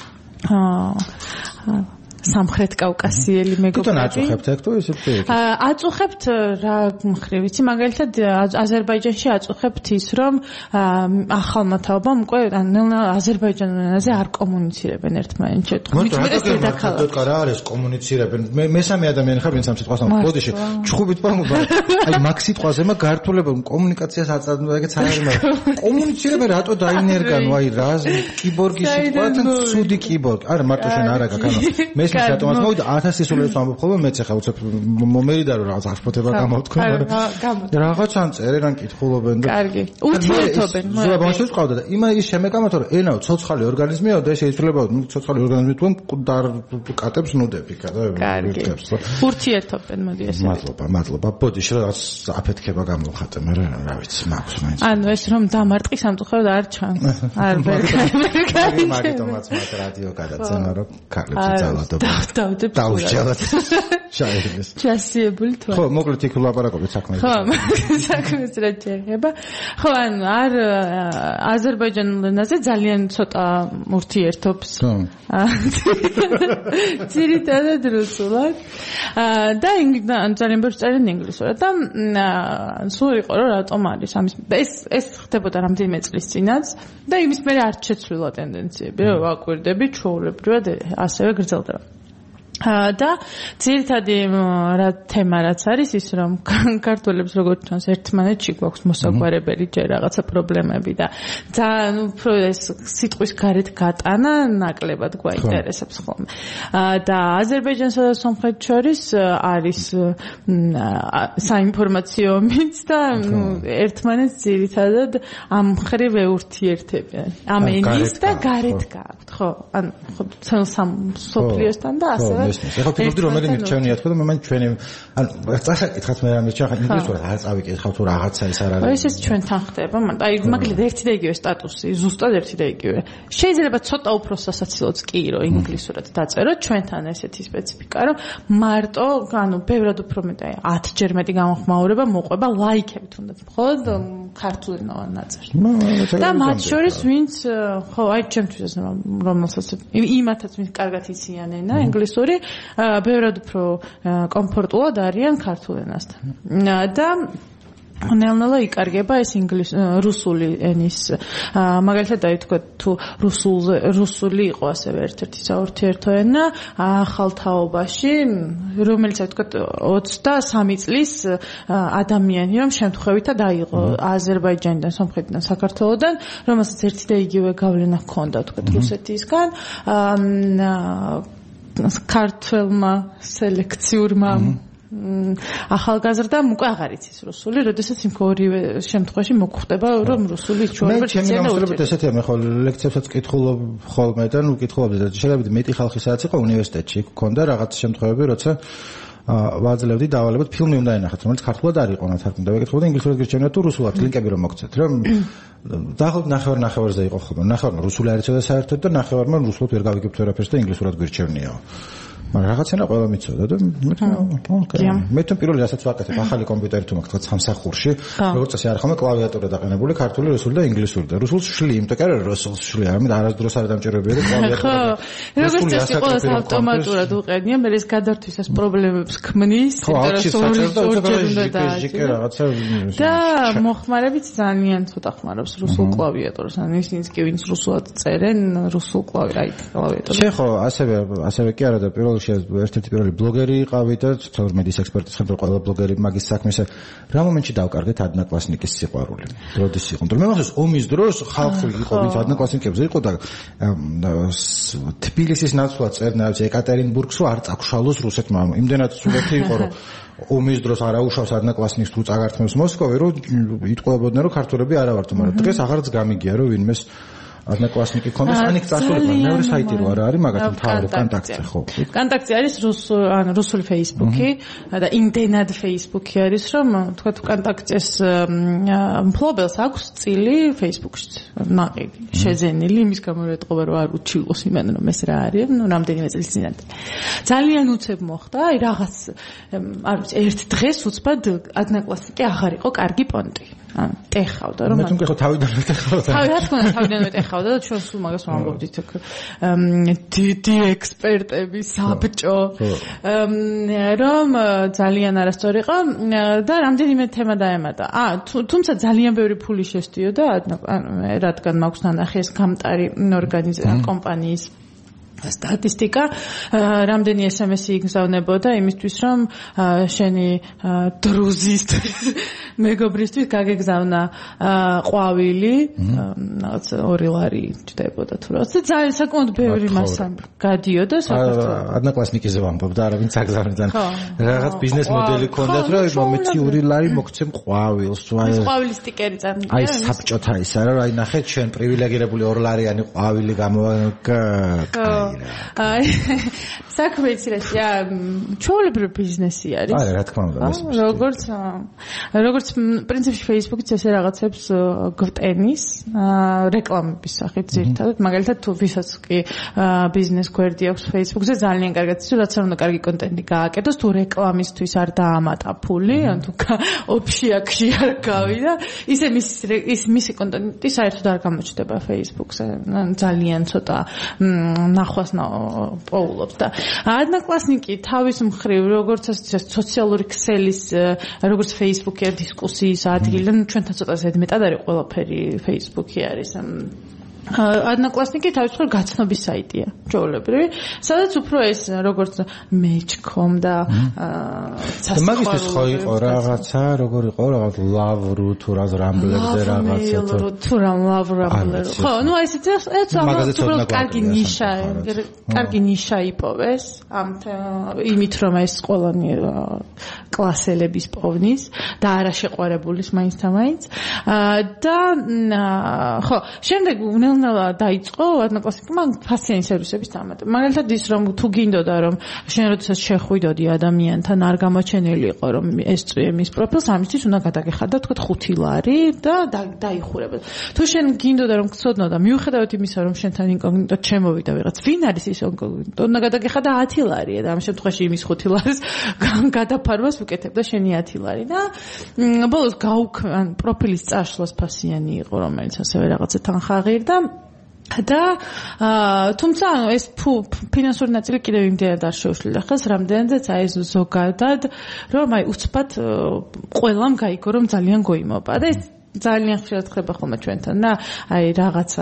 აა სამხრეთ კავკასიელი მეგობრები. თვითონ აწუხებთ ეგ თუ ისე ფიქრობთ? აწუხებთ რა მხრივ ვიცი, მაგალითად აზერბაიჯანში აწუხებთ ის, რომ ახალმა თაობამ უკვე აზერბაიჯანულ ენაზე არ კომუნიცირებენ ერთმანეთში. მოდი რა არის კომუნიცირებენ? მე მესამე ადამიანი ხარ, ვინც ამ სიტყვას ამბობს. ბოდიში, ჩხუბით პარმობა. აი მაგ სიტყვაზე მაგ გართულება კომუნიკაციას აწადნო ეგეც არ არის, მაგრამ კომუნიცირებენ რატო დაინერგანო აი რა კიბორგის სიტყვათან ცუდი კიბორგი. არა მარტო შენ არა გაკანო. მე რატომაც მოვიდა ათასი სულელს ვამბობ ხოლმე მეც ახლა უცებ მომერიდა რომ რაღაც აღშფოთება გამოვთქვა მაგრამ რაღაცან წერენ კითხულობენ და კარგი ურთიერთობენ ზოგადად მოსულს ყავდა და იმა ის შემეკამათო რომ ენაო ცოცხალი ორგანიზმია და ეს შეიძლება ცოცხალი ორგანიზმი თუ კატებს ნუდები და ვიკეთებს ურთიერთობენ მოდი ესე მადლობა მადლობა ბოდიში რაღაც აფეთქება გამოვხატე მაგრამ რა ვიცი მაქვს მაინც ანუ ეს რომ დამარტყი სამწუხაროდ არ ჩანს არ ვერკარი მაგიტომაც მათ რადიო გადაცემა რომ ქარლებს ძალადობ დავდებ დავშალოთ ჩაიგდეს. ჩასიებული თუ ხო, მოკლედ იქ ვლაპარაკობთ საქმეზე. ხო, საქმეზე რა შეიძლება. ხო, ანუ არ აზერბაიჯანულ ენაზე ძალიან ცოტა ურთიერთობს. ხო. ძირითადად რუსულად. და ძალიან ბევრს წერენ ინგლისურად და სულ იყო რომ რატომ არის ამის ეს ეს ხდებოდა რამდენიმე წლის წინაც და იმის მერე არ შეცვლილა ტენდენციები რომ ვაკვირდები ჩვეულებრივად ასევე გრძელდება. და ძირითადი რა თემა რაც არის ის რომ ქართველებს როგორც ჩანს ერთმანეთში გვაქვს მოსაგვარებელი ჯერ რაღაცა პრობლემები და ძალიან უფრო ეს სიტყვის გარეთ გატანა ნაკლებად გვაინტერესებს ხოლმე. და აზერბაიჯანსა და სომხეთს შორის არის საინფორმაციო ომიც და ერთმანეთს ძირითადად ამ მხრივ ეურთიერთებიან. ამ ენის და გარეთ გააქვთ, ხო? ანუ ხო სამ სოფლიოსთან და ასევე ეხლა ფიქრობდი რომელი მირჩევნია თქო და მე მან ჩვენი ანუ წასაკითხათ მე რა მირჩევნია ხა ინგლისურად არ წავიკითხავ თუ რაღაცა ის არ არის. ეს ჩვენთან ხდება, აი მაგალითად ერთი და იგივე სტატუსი, ზუსტად ერთი და იგივე. შეიძლება ცოტა უფრო სასაცილოც კი რომ ინგლისურად დაწეროთ, ჩვენთან ესეთი სპეციფიკა რომ მარტო ანუ ბევრად უფრო მეტი ათჯერ მეტი გამოხმაურება მოყვება ლაიქები თუნდაც მხოლოდ ქართულენოვან ნაწერს. და მათ შორის ვინც ხო აი ჩემთვის რომელსაც იმათაც ვინც კარგად იციან ენა ინგლისური ბევრად უფრო კომფორტულად არიან ქართულ ენასთან. და ნელ-ნელა იკარგება ეს ინგლისური რუსული ენის მაგალითად აი თქვა თუ რუსულზე რუსული იყო ასევე ერთ-ერთი საურთიერთო ენა ახალ თაობაში რომელიც აი თქვა ოცდასამი წლის ადამიანი რომ შემთხვევითად აიღო აზერბაიჯანიდან, სომხეთიდან, საქართველოსდან რომელსაც ერთი და იგივე გავლენა ჰქონდა თქვა რუსეთისგან ქართველმა სელექციურმა ახალგაზრდამ უკვე აღარ იცის რუსული, როდესაც იმ ორივე შემთხვევაში მოგხვდება რომ რუსული ჩვეულებრივ იციან და უთხრობთ ესეთია მე ხო ლექციებსაც კითხულობ ხოლმე და ნუ კითხულობდი და შეიძლება მეტი ხალხი სადაც იყო უნივერსიტეტში ქონდა რაღაც შემთხვევები როცა ვაძლევდი დავალებოთ ფილმი უნდა ენახათ რომელიც ქართულად არ იყო ნათარგმნი და ვეკითხულობდი ინგლისურად გირჩევნია თუ რუსულად ლინკები რომ მოგცეთ რომ დაახლოებით ნახევარ ნახევარზე იყო ხოლმე ნახევარმა რუსული არ იცოდა საერთოდ და ნახევარმა რუსულად ვერ გავიგებთ ვერაფერს და ინგლისურად გირჩევნიაო მაგრამ რაღაცენა ყველა მიცოდა და მე თვითონ პირველი რასაც ვაკეთებ ახალი კომპიუტერი თუ მაქვს თქვა სამსახურში როგორც წესი არ ხომ კლავიატურა დაყენებული ქართული რუსული და ინგლისური და რუსულს შლი იმიტომ კი არა რუსულს შლი არა არასდროს არ დამჭირებია და კლავიატურა როგორც წესი ყოველს ავტომატურად უყენია მე ეს გადართვის ეს პრობლემებს ქმნის და მოხმარებით ძალიან ცოტა ხმარობს რუსულ კლავიატურას ან ისინიც კი ვინც რუსულად წერენ რუსულ კლავიატურას შეხო ასევე ასევე კი არა და პირველ ერთ-ერთი პირველი ბლოგერი იყავი და თორმეტის ექსპერტის ხელმძღვანელი ყველა ბლოგერი მაგის საქმის რა მომენტში დავკარგეთ ადნაკლასნიკის სიყვარული. როდის იყო? მე მახსოვს ომის დროს ხალხი იყო ვინც ადნაკლასნიკებზე იყო და თბილისის ნაცვლად წერნა ეკატერინბურგს არ წაგშალოს რუსეთმა. იმდენად სულეთი იყო რომ ომის დროს არ აუშავს ადნაკლასნიკს თუ წაგართმევს მოსკოვი რომ იტყუებოდნენ რომ ქართველები არა ვართ, მაგრამ დღეს აღარც გამიგია რომ ვინმეს ადნაკლასნიკი ქონდეს, ანიქ წასულიყო, მეორე საიტი რო არა არის, მაგათი მთავარი კონტაქტი ხო? კონტაქტი არის რუსული, ანუ რუსული Facebook-ი და იმდენად Facebook-ი არის, რომ თქვა თუ კონტაქტის მფლობელს აქვს წილი Facebook-ში. ნაყიდი, შეძენილი, იმის გამო რომ ეტყობა რომ არ უჩილოს იმენ რომ ეს რა არის, ნუ რამდენიმე წლის წინათ. ძალიან უცებ მოხდა, აი რაღაც არ ვიცი, ერთ დღეს უცბად ადნაკლასნიკი აღარ იყო კარგი პონტი. ან ტეხავდა რომ მე თუნდაც ხო თავიდან მეთეხავდა. თავი რა თქმა უნდა თავიდან მეთეხავდა და ჩვენ სულ მაგას ვამბობდით აქ დიდი ექსპერტები საბჭო რომ ძალიან არასწორი იყო და რამდენიმე თემა დაემატა. აა თუმცა ძალიან ბევრი ფული შესდიოდა რადგან მაქვს ნანახი ეს გამტარი ორგანიზაცია კომპანიის სტატისტიკა რამდენი ეს ემ ესი იგზავნებოდა იმისთვის რომ შენი დრუზისთვის მეგობრისთვის გაგეგზავნა ყვავილი რაღაც ორი ლარი ჯდებოდა თუ რა და ძალიან საკმაოდ ბევრი მასა გადიოდა საქართველოს ადნაკლასნიკიზე ვამბობ და არავინ წაგზავნიდან რაღაც ბიზნეს მოდელი ქონდათ რომ მომეცი ორი ლარი მოგცემ ყვავილს ეს ყვავილის სტიკერი წამიგია აი საბჭოთა ის არა აი ნახეთ ჩვენ პრივილეგირებული ორ ლარიანი ყვავილი გამო აი საქმე იცრესია ჩვეულებრივი ბიზნესი არის. არა, რა თქმა უნდა, მესმის. როგორც როგორც პრინციპში Facebook-იც ესე რაღაცებს გვტენის რეკლამების სახით ძირითადად, მაგალითად თუ ვისაც კი ბიზნეს გვერდი აქვს Facebook-ზე ძალიან კარგად იცი, რაც არ უნდა კარგი კონტენტი გააკეთოს, თუ რეკლამისთვის არ დაამატა ფული, ან თუ ოფშიაქში არ გავიდა, ისე მის ის მისი კონტენტი საერთოდ არ გამოჩნდება Facebook-ზე. ძალიან ცოტა ნახვას პოულობს და Одноклассники თავის მხრივ როგორც ასე სოციალური ქსელის როგორც Facebook-ია დისკუსიის ადგილი, ჩვენთან ცოტა ზედმეტად არის ყველაფერი Facebook-ი არის. Одноклассники თავის მხრივ გაცნობის საიტია, ჩვეულებრივი, სადაც უფრო ეს როგორც match.com და სასწავლო მაგისტრის ხო იყო რაღაცა, როგორ იყო რაღაც ლავრუ თუ რა რამბლერზე რაღაცა თუ რამ ლავრამბლერო. ხო, ну ესე ეს უბრალოდ კარგი ნიშა, კარგი ნიშა იპოვეს ამ იმით რომ ეს ყველანი კლასელების პოვნის და არა შეყვარებულის მაინც თამაინც და ხო, შემდეგ ნელა დაიწყო Одноклассники-მა ფასიანი სერვისების დამატება. მაგალითად ის რომ თუ გინდოდა რომ შენ როდესაც შეხვიდოდი ადამიანთან არ გამოჩენილი იყო რომ ეს წვიე მის პროფილს, ამისთვის უნდა გადაგეხადა თქვა ხუთი ლარი და დაიხურება. თუ შენ გინდოდა რომ გწოდნოდა მიუხედავად იმისა რომ შენთან ინკოგნიტო შემოვიდა ვიღაც, ვინ არის ის ინკოგნიტო, უნდა გადაგეხადა ათი ლარია და ამ შემთხვევაში იმის ხუთი ლარის გადაფარვას უკეთებდა შენი ათი ლარი და ბოლოს გაუქმ პროფილის წაშლას ფასიანი იყო, რომელიც ასევე რაღაცა თანხა აღირდა და თუმცა ანუ ეს ფინანსური ნაწილი კიდევ იმდენად არ შეუშლიდა ხელს, რამდენადაც აი ეს ზოგადად რომ აი უცბად ყველამ გაიგო რომ ძალიან გოიმობა და ეს ძალიან ხშირად ხდება ხოლმე ჩვენთან და აი რაღაცა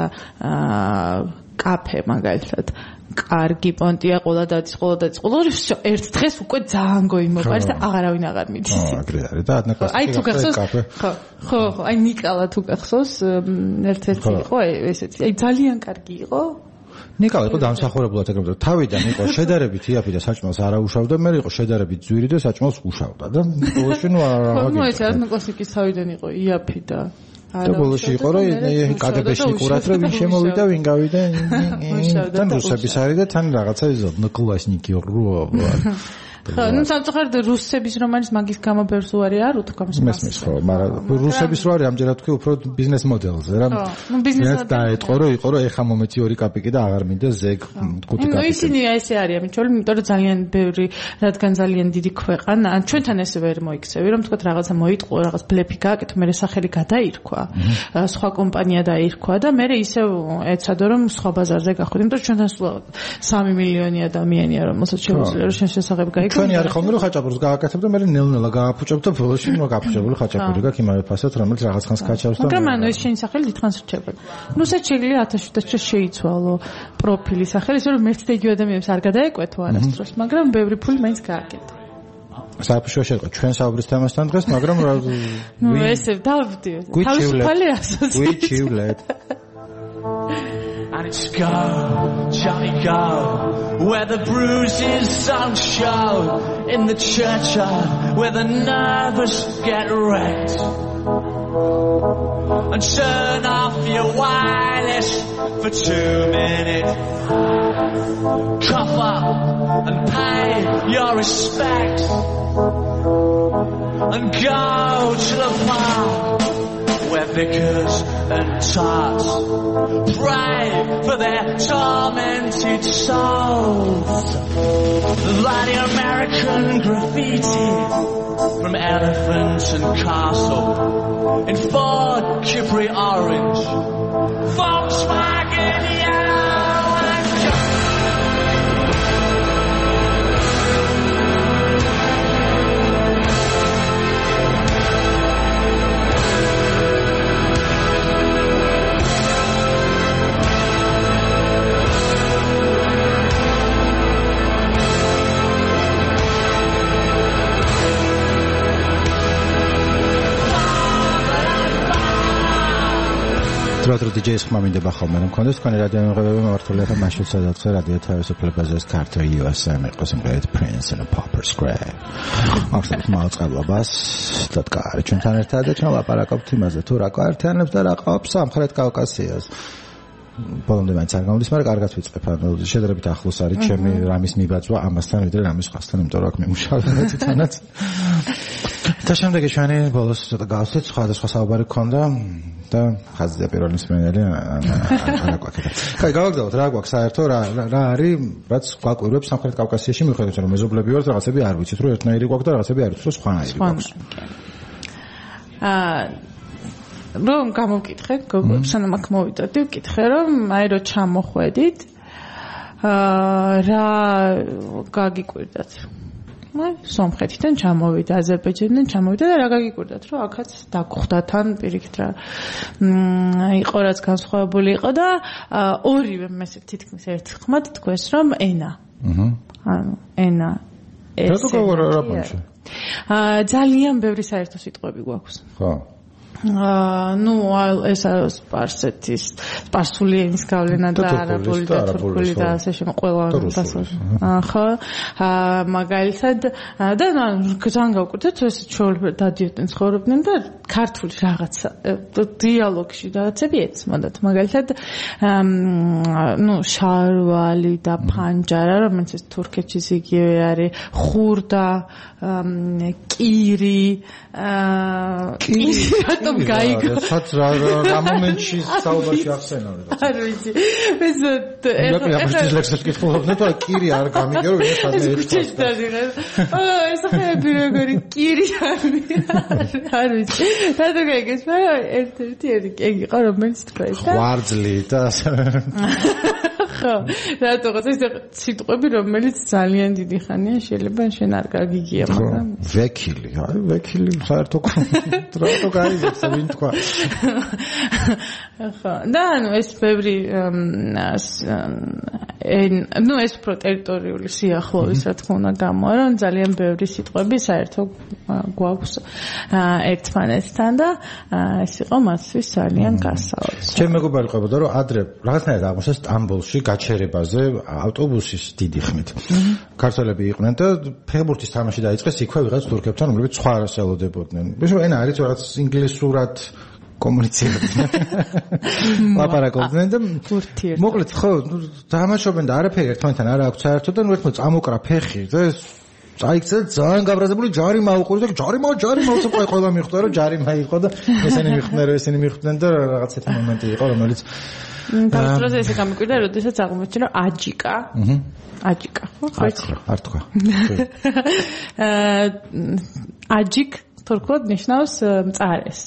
კაფე მაგალითად კარგი პონტია ყოლა დადის ყოლა დადის ყოლა ერთ დღეს უკვე ძალიან გოიმობა და აღარავინ აღარ მიდის. ხო, აგრე არის და Одноклассники აი თუ გახსოვს ხო ხო ხო აი ნიკალა თუ გახსოვს ერთ-ერთი იყო ესეთი აი ძალიან კარგი იყო. ნიკალა იყო დამსახურებულად ეგრევე და თავიდან იყო შედარებით იაფი და საჭმელს არ აუშავდა, მე იყო შედარებით ძვირი და საჭმელს უშავდა და ბოლოში ნუ არ აღარ. ხო, ეს Одноклассники-ის თავიდან იყო იაფი და და ბოლოში იყო რომ კადებეში ყურათ რომ ვინ შემოვიდა ვინ გავიდა თან რუსების არის და თან რაღაცა ის Одноклассники რო ხო, ну სამწუხაროდ რუსების რომანის მაგის გამო ბევრს უარი არ უთქვამს. მესმის ხო, მაგრამ რუსების რო არის ამჯერად თქვი უფრო ბიზნეს მოდელზე რა. ну ბიზნეს დაეთყო რომ იყო რომ ეხა მომეცი ორი კაპიკი და აღარ მინდა ზეგ ხუთი კაპიკი. ну ისინი ესე არიან, იმიტომ რომ ძალიან ბევრი, რადგან ძალიან დიდი ქვეყანა, ჩვენთან ესე ვერ მოიქცევი, რომ თქვა რაღაცა მოიტყო, რაღაც ბლეფი გააკეთო, მე სახელი გადაირქვა, სხვა კომპანია დაირქვა და მე ისე ეცადო რომ სხვა ბაზარზე გახვიდე, იმიტომ რომ ჩვენთან სულ სამი მილიონი ადამიანია, რომელსაც შეუძლია რომ შენ შესახებ გაიგო. ჩვენი არის ხოლმე რომ ხაჭაპურს გააკეთებ და მე ნელ-ნელა გააფუჭებ და ბოლოში ნუ გაფუჭებული ხაჭაპური გაქვს იმავე ფასად, რომელიც რაღაც ხანს გაჩავს და მაგრამ ანუ ეს შენი სახელი დიდხანს რჩება. ნუ შეიძლება ათას შვიდას შეიცვალო პროფილი სახელი, ისე რომ ერთ და იგივე ადამიანებს არ გადაეკვეთო არასდროს, მაგრამ ბევრი ფული მაინც გააკეთე. საფშოშე იყო ჩვენ საუბრის თემასთან დღეს, მაგრამ ნუ ესე დავდივ. თავისუფალი ასოციაცია. გვიჩივლეთ. And it's go, Johnny go, where the bruises don't show, in the churchyard where the nervous get wrecked. And turn off your wireless for two minutes. Cough up and pay your respect. And go to the park where vicars and tarts pray for their tormented souls. Like the American graffiti from Elephant and Castle in Ford Capri Orange, Volkswagen Yellow and დროდრო დიჯეის ხმა მინდება ხოლმე რომ მქონდეს თქვენი რადიო მიღებები მართულია და მაშინ სადაც რადიო თავისუფლებაზე სტარტო იუ ეს ემ იყოს იმღერეთ Prince and a Pauper Square. ახლა მოაწყებლობას დადგარი ჩვენთან ერთად და ჩვენ ლაპარაკობთ იმაზე თუ რა გაერთიანებს და რა ყავს სამხრეთ კავკასიას. ბოლომდე მაინც არ გამოდის, მაგრამ კარგად ვიწყებ, ანუ შედარებით ახლოს არის ჩემი რამის მიბაძვა ამასთან ვიდრე რამის სხვასთან, იმიტომ რომ აქ მემუშავე თვითონაც. და შემდეგი ჩვენი ბოლოს ცოტა გავსვით, სხვადასხვა საუბარი გქონდა და ხაზზე პირველი მსმენელი არა გვაქვს. კაი, გავაგზავნოთ რა გვაქვს საერთო, რა რა არის, რაც გვაკვირვებს სამხრეთ კავკასიაში, მიუხედავად რომ მეზობლები ვართ, რაღაცები არ ვიცით, რომ ერთნაირი გვაქვს და რაღაცები არ ვიცით, რომ სხვანაირი გვაქვს. აა რომ გამოვკითხე, გოგო, სანამ აქ მოვიდოდი, ვკითხე რომ აი რო ჩამოხვედით, აა რა გაგიკვირდათ? აი, სომხეთიდან ჩამოვიდა, აზერბაიჯანიდან ჩამოვიდა და რა გაგიკვირდათ, რომ აქაც დაგხვდათ ან პირიქით რა იყო რაც განსხვავებული იყო და ორივე მე თითქმის ერთხმად თქვეს რომ ენა. აჰა. ანუ ენა ეს. რა გაგორაპანში? აა ძალიან ბევრი საერთო სიტყვები გვაქვს. ხო. აა ნუ ეს სპარსეთის სპარსული ენის გავლენა და არაბული და თურქული და ასე შემდეგ ყველა დასავლეთ. ხო. აა მაგალითად და ძალიან გავკვირდეთ ეს ჩვეულებრივ დადიოდნენ ცხოვრობდნენ და ქართული რაღაცა დიალოგში რაღაცები ეცმოდათ. მაგალითად ნუ შარვალი და ფანჯარა რომელიც ეს თურქეთში იგივე არის ხურდა კირი აა კირი რომ გაიგო. რაც რა რა მომენტში საუბარში ახსენავ რა. არ ვიცი. ეს ეხლა ეხლა ლექსებს კითხულობდნენ და კირი არ გამიგე რომ ეს ასე ეცეს. აა ეს ახები როგორი კირი არ ვიცი. რატო გაიგეს? მაგრამ ერთ-ერთი ეგ იყო რომელიც თქვა ეს და ვარძლი და ხო. რატოღაც ეს სიტყვები რომელიც ძალიან დიდი ხანია შეიძლება შენ არ გაგიგია მაგრამ ვექილი, აი ვექილი საერთო რატო გაიგებს ვინ თქვა. ხო. და ანუ ეს ბევრი ნუ ეს უფრო ტერიტორიული სიახლოვის რა თქმა უნდა გამოა რომ ძალიან ბევრი სიტყვები საერთო გვაქვს ერთმანეთთან და ეს იყო მათთვის ძალიან გასაოცარი. ჩემ მეგობარი ყვებოდა რომ ადრე რაღაცნაირად აღმოჩნდა სტამბოლში გაჩერებაზე ავტობუსის დიდი ხმით. ქართველები იყვნენ და ფეხბურთის თამაში დაიწყეს იქვე ვიღაც თურქებთან რომლებიც სხვა რას ელოდებოდნენ. ბიჭო ენა არის რაღაც ინგლისურად კომუნიცირებდნენ. ლაპარაკობდნენ და მოკლედ ხო თამაშობენ და არაფერი ერთმანეთთან არ აქვს საერთო და ნუ ერთმანეთს წამოკრა ფეხი და ეს წაიქცა ძალიან გაბრაზებული ჯარი მაუყურე და ჯარი მაუ ჯარი მაუ თქვა ყველა მიხვდა რომ ჯარი მაიყო და ესენი მიხვდნენ რომ ესენი მიხვდნენ და რაღაც ერთი მომენტი იყო რომელიც თავის ესე გამიკვირდა როდესაც აღმოჩნდა რომ აჯიკა აჰა აჯიკა ხო ხო არ თქვა აა აჯიკ თურქულად ნიშნავს მწარეს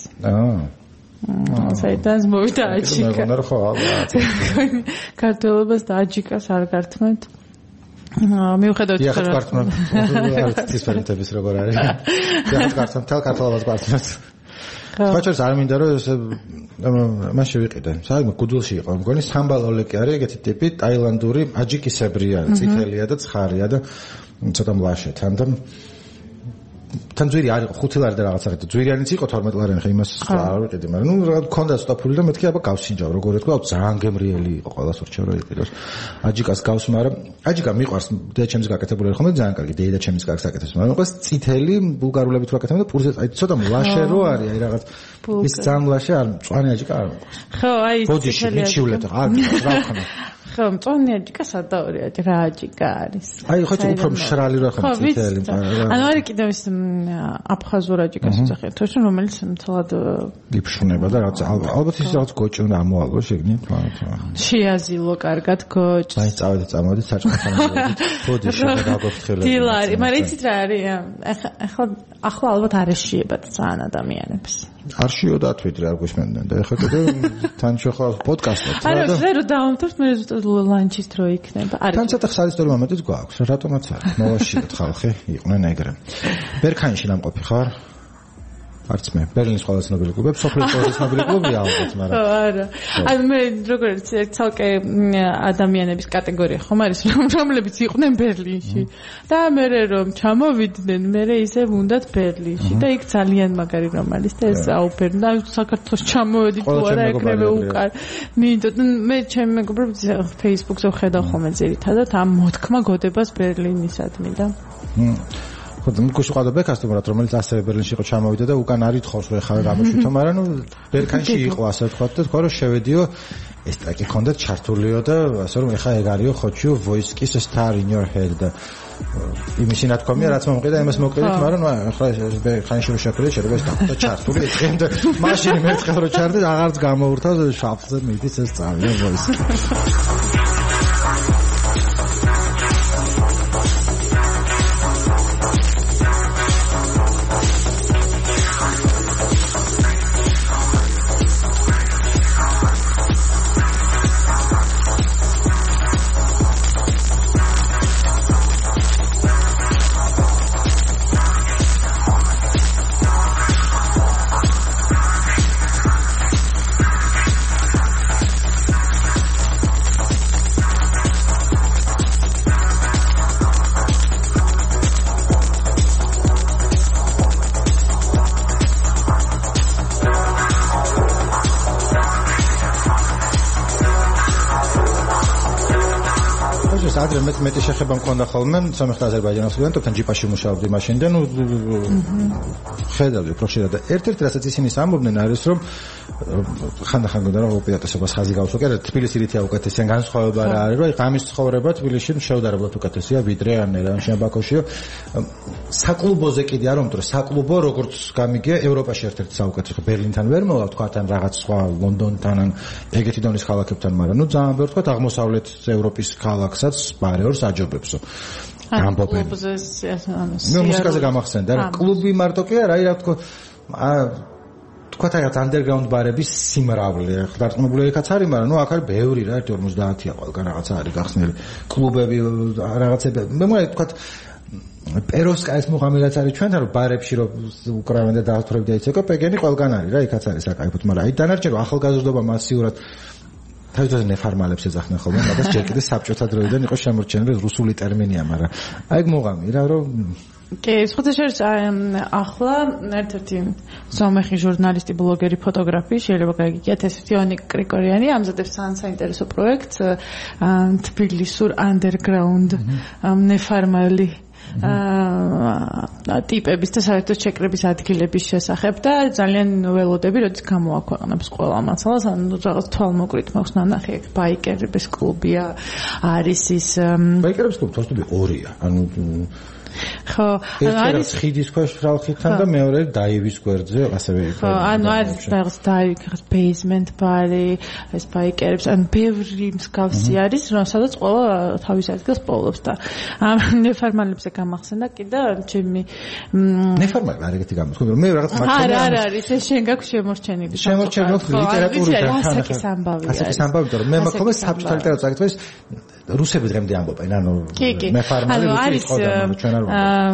აა საერთოდ მოვიდა აჯიკა მე მგონია ხო ალბათ ქართველობას და აჯიკას არ გართმევთ მიუხედავად ის რა გართმევ ის ფერენტების როგორ არის ის გართმევ თელ ქართველობას გართმევ ხაჭერს არ მინდა რომ ეს მაშ ვიყიდე საერთოდ გუდულში იყო მგონი სამბალოლეკი არის ეგეთი ტიპი ტაილანდური აჯიკისებრია წითელია და ცხარია და ცოტა მლაშე თან და თან ძვირი არ იყო ხუთი ლარი და რაღაცა და ძვირიანიც იყო თორმეტ ლარიანი ხა იმას არ ვიყიდი მაგრამ ნუ რაღაც მქონდა ცოტა ფული და მეთქი აბა გავსინჯავ როგორ ეთქვა ძალიან გემრიელი იყო ყველას ურჩევ რომ იყიდოს აჯიკას გავს მაგრამ აჯიკა მიყვარს დედაჩემის გაკეთებული არ ხომ და ძალიან კარგი დედაჩემის კარგს აკეთებს მაგრამ მიყვარს წითელი ბულგარულებით ვაკეთებ და პურზე აი ცოტა მლაშე რო არის აი რაღაც ის ძალიან მლაშე არ მწვანე აჯიკა არ მიყვარს ხო აი ბოდიში მიჩივლეთ არ მიყვარს რა ვქნა ხო მწვანე აჯიკა სადაური რა აჯიკა არის აი ხო უფრო მშრალი რა ხო წითელი ანუ არის კიდევ ის აფხაზურ აჯიკას ვიძახეთ თორემ რომელიც მთლად იფშნება და რაღაც ალბათ ის რაღაც გოჭი უნდა ამოალო შეგნით მაგრამ შეაზილო კარგად გოჭს აი წავედი წამოვედი საჭმელთან ბოდიში და გაგვეფრთხილებ დილარი მაგრამ იცით რა არის ახლა ახლა ალბათ არ ეშიებათ ძალიან ადამიანებს არ შიოდათ ვიდრე არ გვისმენდნენ და ეხლა კიდე თან შეხლა პოდკასტად არა ზერო რო დავამთავრეთ მე ზუსტად ლანჩის დრო იქნება არის თან ცოტა ხსალისტორი მომენტიც გვაქვს რატომაც არა მოვაშიოთ ხალხი იყვნენ ეგრე ბერქანში დამყოფი ხარ არც მე ბერლინის ყველა ცნობილი კლუბები სოფლის ყველა ცნობილი კლუბია ალბათ მაგრამ არა აი მე როგორც ცალკე ადამიანების კატეგორია ხომ არის რომლებიც იყვნენ ბერლინში და მე რომ ჩამოვიდნენ მე ისე ვუნდათ ბერლინში და იქ ძალიან მაგარი რომ არის და ეს აუფერნა და საქართველოს ჩამოვედი თუ არა ეკრევე უკან მინდოდ მე ჩემი მეგობრებს Facebook-ზე ვხედავ ხოლმე ძირითადად ამ მოთქმა გოდებას ბერლინისადმი და ხოდა მგუშ ყავდა ბეკასტუმრად რომელიც ასევე ბერლინში იყო ჩამოვიდა და უკან არ ითხოვს რომ ეხლა გამოშვითო მაგრამ ნუ ბერქანში იყო ასე ვთქვათ და თქვა რომ შევედიო ეს ტრეკი ქონდა ჩართულიო და ასე რომ ეხა ეგ არისო ხოჩიო voice-ის star in your head და იმისი ნათქვამია რაც მომყიდა იმას მოკიდეთ მაგრამ ახლა ხანში რო შეკრეთ შეიძლება ეს და ჩართული ეხენდა მაშინ მერცხელ რო ჩარდეთ აღარც გამოურთავს შაფზე მიდის ეს წავიდა voice ადრე მე მეტი შეხება მქონდა ხოლმე სამეხ აზერბაიჯანის სტუდენტებთან ჯიპაში მუშაობდი მაშინ და ნუ ხედავდი უფრო ხშირად და ერთ-ერთი რასაც ისინი ამბობდნენ არის რომ ხანდახან გონდა რომ უპირატესობას ხაზი გავსვა კი თბილისი რითია უკეთესია განსხვავება რა არის რომ ამის ცხოვრება თბილისში შევდარებლად უკეთესია ვიდრე ან ერევანში ან ბაქოში საკლუბოზე კიდე არ ვამბობ რომ საკლუბო როგორც გამიგია ევროპაში ერთ-ერთი საუკეთესო ბერლინთან ვერ მოვა თქვა თან რაღაც სხვა ლონდონთან ან ეგეთი დონის ქალაქებთან მაგრამ ნუ ძალიან ბევრ თქვა აღმოსავლეთ ევროპის ქალაქსაც ბარეორს აჯობებსო ამბობენ მე მუსიკაზე გამახსენდა რა კლუბი მარტო კი არა აი რა თქო თქვა რაღაც underground ბარების სიმრავლე ახლა დარწმუნებული იქაც არის მაგრამ ნუ აქ არის ბევრი რა ერთი ორმოცდაათია ყველგან რაღაცა არის გახსნილი კლუბები რაღაცები მე მგონია თქვა პეროვსკაის მუღამი რაც არის ჩვენთან რომ ბარებში რომ უკრავენ და დაასწრებენ და იცეკო პეგენი ყველგან არის რა იქაც არის საკაიფოდ მაგრამ აი დანარჩენ რომ ახალგაზრდობა მასიურად თავისთავად ნეფარმალებს ეძახდნენ ხოლმე მაგას ჯერ კიდე საბჭოთა დროიდან იყო შემორჩენილი რუსული ტერმინია მაგრამ აი მუღამი რა რომ კი, სხვადასხვა ახლა ერთ-ერთი სომეხი ჟურნალისტი, ბლოგერი, ფოტოგრაფი, შეიძლება გაიგიათ ესეთი ონიკ კრიკორიანი ამზადებს საინტერესო პროექტს თბილისურ underground ნეფარმალი ტიპების და საერთოდ შეკრების ადგილების შესახებ და ძალიან ველოდები, როდის გამოაქვეყნებს ყველა მასალას, ანუ რაღაც თვალმოკვით მაქვს ნანახი ეგ ბაიკერების კლუბია, არის ის ბაიკერების კლუბი თორსტები ორია, ანუ ხო, არის ხიდის ქვეშ ხალხთან და მეორე დაივის გვერდზე, ასევე იქ. ხო, ანუ არის რაღაც დაივი, რაღაც basement ბარი, ეს ბაიკერებს, ან ბევრი მსგავსი არის, სადაც ყველა თავის ადგილს პოულობს და ამ ნეფარმალებზე გამახსენდა კიდე ჩემი ნეფარმალი არ ეგეთი გამოსხმები, მე რაღაც მაჩვენე. არა, არა, არის, ეს შენ გაქვს შემორჩენილი. შემორჩენილი ლიტერატურიდან ასაკის ამბავი არის. ასაკის ამბავი, მაგრამ მე მაქვს ხოლმე საბჭოთა ლიტერატურა წაკითხვის რუსები დღემდე ამბობენ, ანუ ნეფარმალი რუსი ყოდა, ჩვენ არ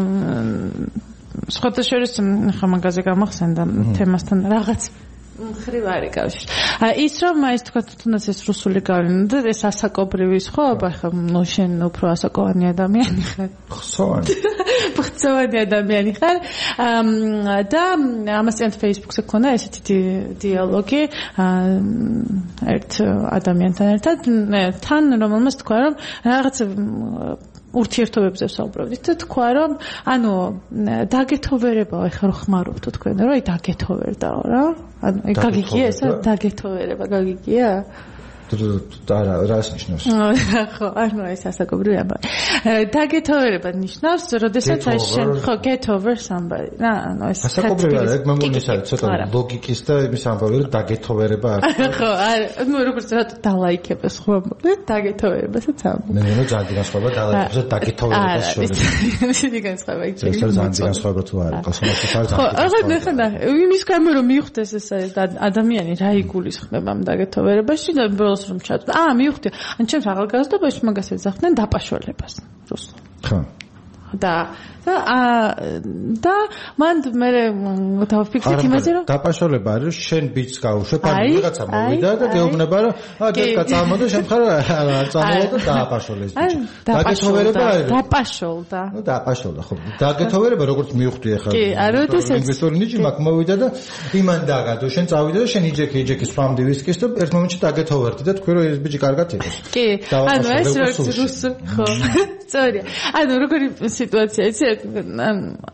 სხვადასხვა ხა მაგაზე გამახსენდა თემასთან რაღაც მხრივ არის კავშირი. ის რომ ის თქვა თუნდაც ეს რუსული გავლენა და ეს ასაკობრივი სხვაობა ხა ნუ შენ უფრო ასაკოვანი ადამიანი ხარ. ხსოვანი. ხსოვანი ადამიანი ხარ. და ამასთან Facebook-ზე ქონა ესეთი დიალოგი ერთ ადამიანთან ერთად თან რომელმაც თქვა რომ რაღაც ურთიერთობებზე ვსაუბრობდით და თქვა რომ ანუ დაგეთოვერებაო ეხლა რო ხმარობთ თქვენ რომ აი დაგეთოვერდაო რა ანუ გაგიგია ეს დაგეთოვერება გაგიგია და რას ნიშნავს? ხო, ანუ ეს ასაკობრივი ამბავი. დაგეთოვერება ნიშნავს, როდესაც აი შენ ხო get over somebody. რა, ანუ ეს ასაკობრივი არა, ეგ მე მგონი ის არის ცოტა ლოგიკის და იმის ამბავი, რომ დაგეთოვერება არ. ხო, არა, ნუ როგორც რატო დალაიქებს ხო ამბობ, დაგეთოვერებასაც ამბობ. მე მგონი ძალიან განსხვავება დალაიქებს და დაგეთოვერებას შორის. ისეთი განსხვავება იქ. ეს ძალიან განსხვავება თუ არა, ყოსმოსი თარ ძალიან. ხო, აღარ ნახე, იმის გამო რომ მიხვდეს ეს ადამიანი რა იგულისხმება ამ დაგეთოვერებაში და რომ ჩატო. აა, მივხვდი. ან ჩემს ახალგაზრდობაში მაგას ეძახდნენ დაპაშოლებას. რუსულ. ხო. და და და მან მე დავფიქრეთ იმაზე რომ დაპაშოლება არის შენ ბიჭს გაუშვებ ან რაღაცა მოვიდა და გეუბნება რომ აა დედკა წამოდა შენ ხარ არ წამოდა და დააპაშოლეს ბიჭი. დაგეთოვერება არის. დაპაშოლდა. ნუ დააპაშოლდა ხო. დაგეთოვერება როგორც მივხვდი ახლა. კი, არა ეს ინვესტორი ნიჭი მაგ მოვიდა და იმან დაგადო შენ წავიდა და შენ იჯექი იჯექი სვამდი ვისკის და ერთ მომენტში დაგეთოვერდი და თქვი რომ ეს ბიჭი კარგად იყოს. კი. ანუ ეს როგორც რუსული ხო. სწორია. ანუ როგორი სიტუაცია იცი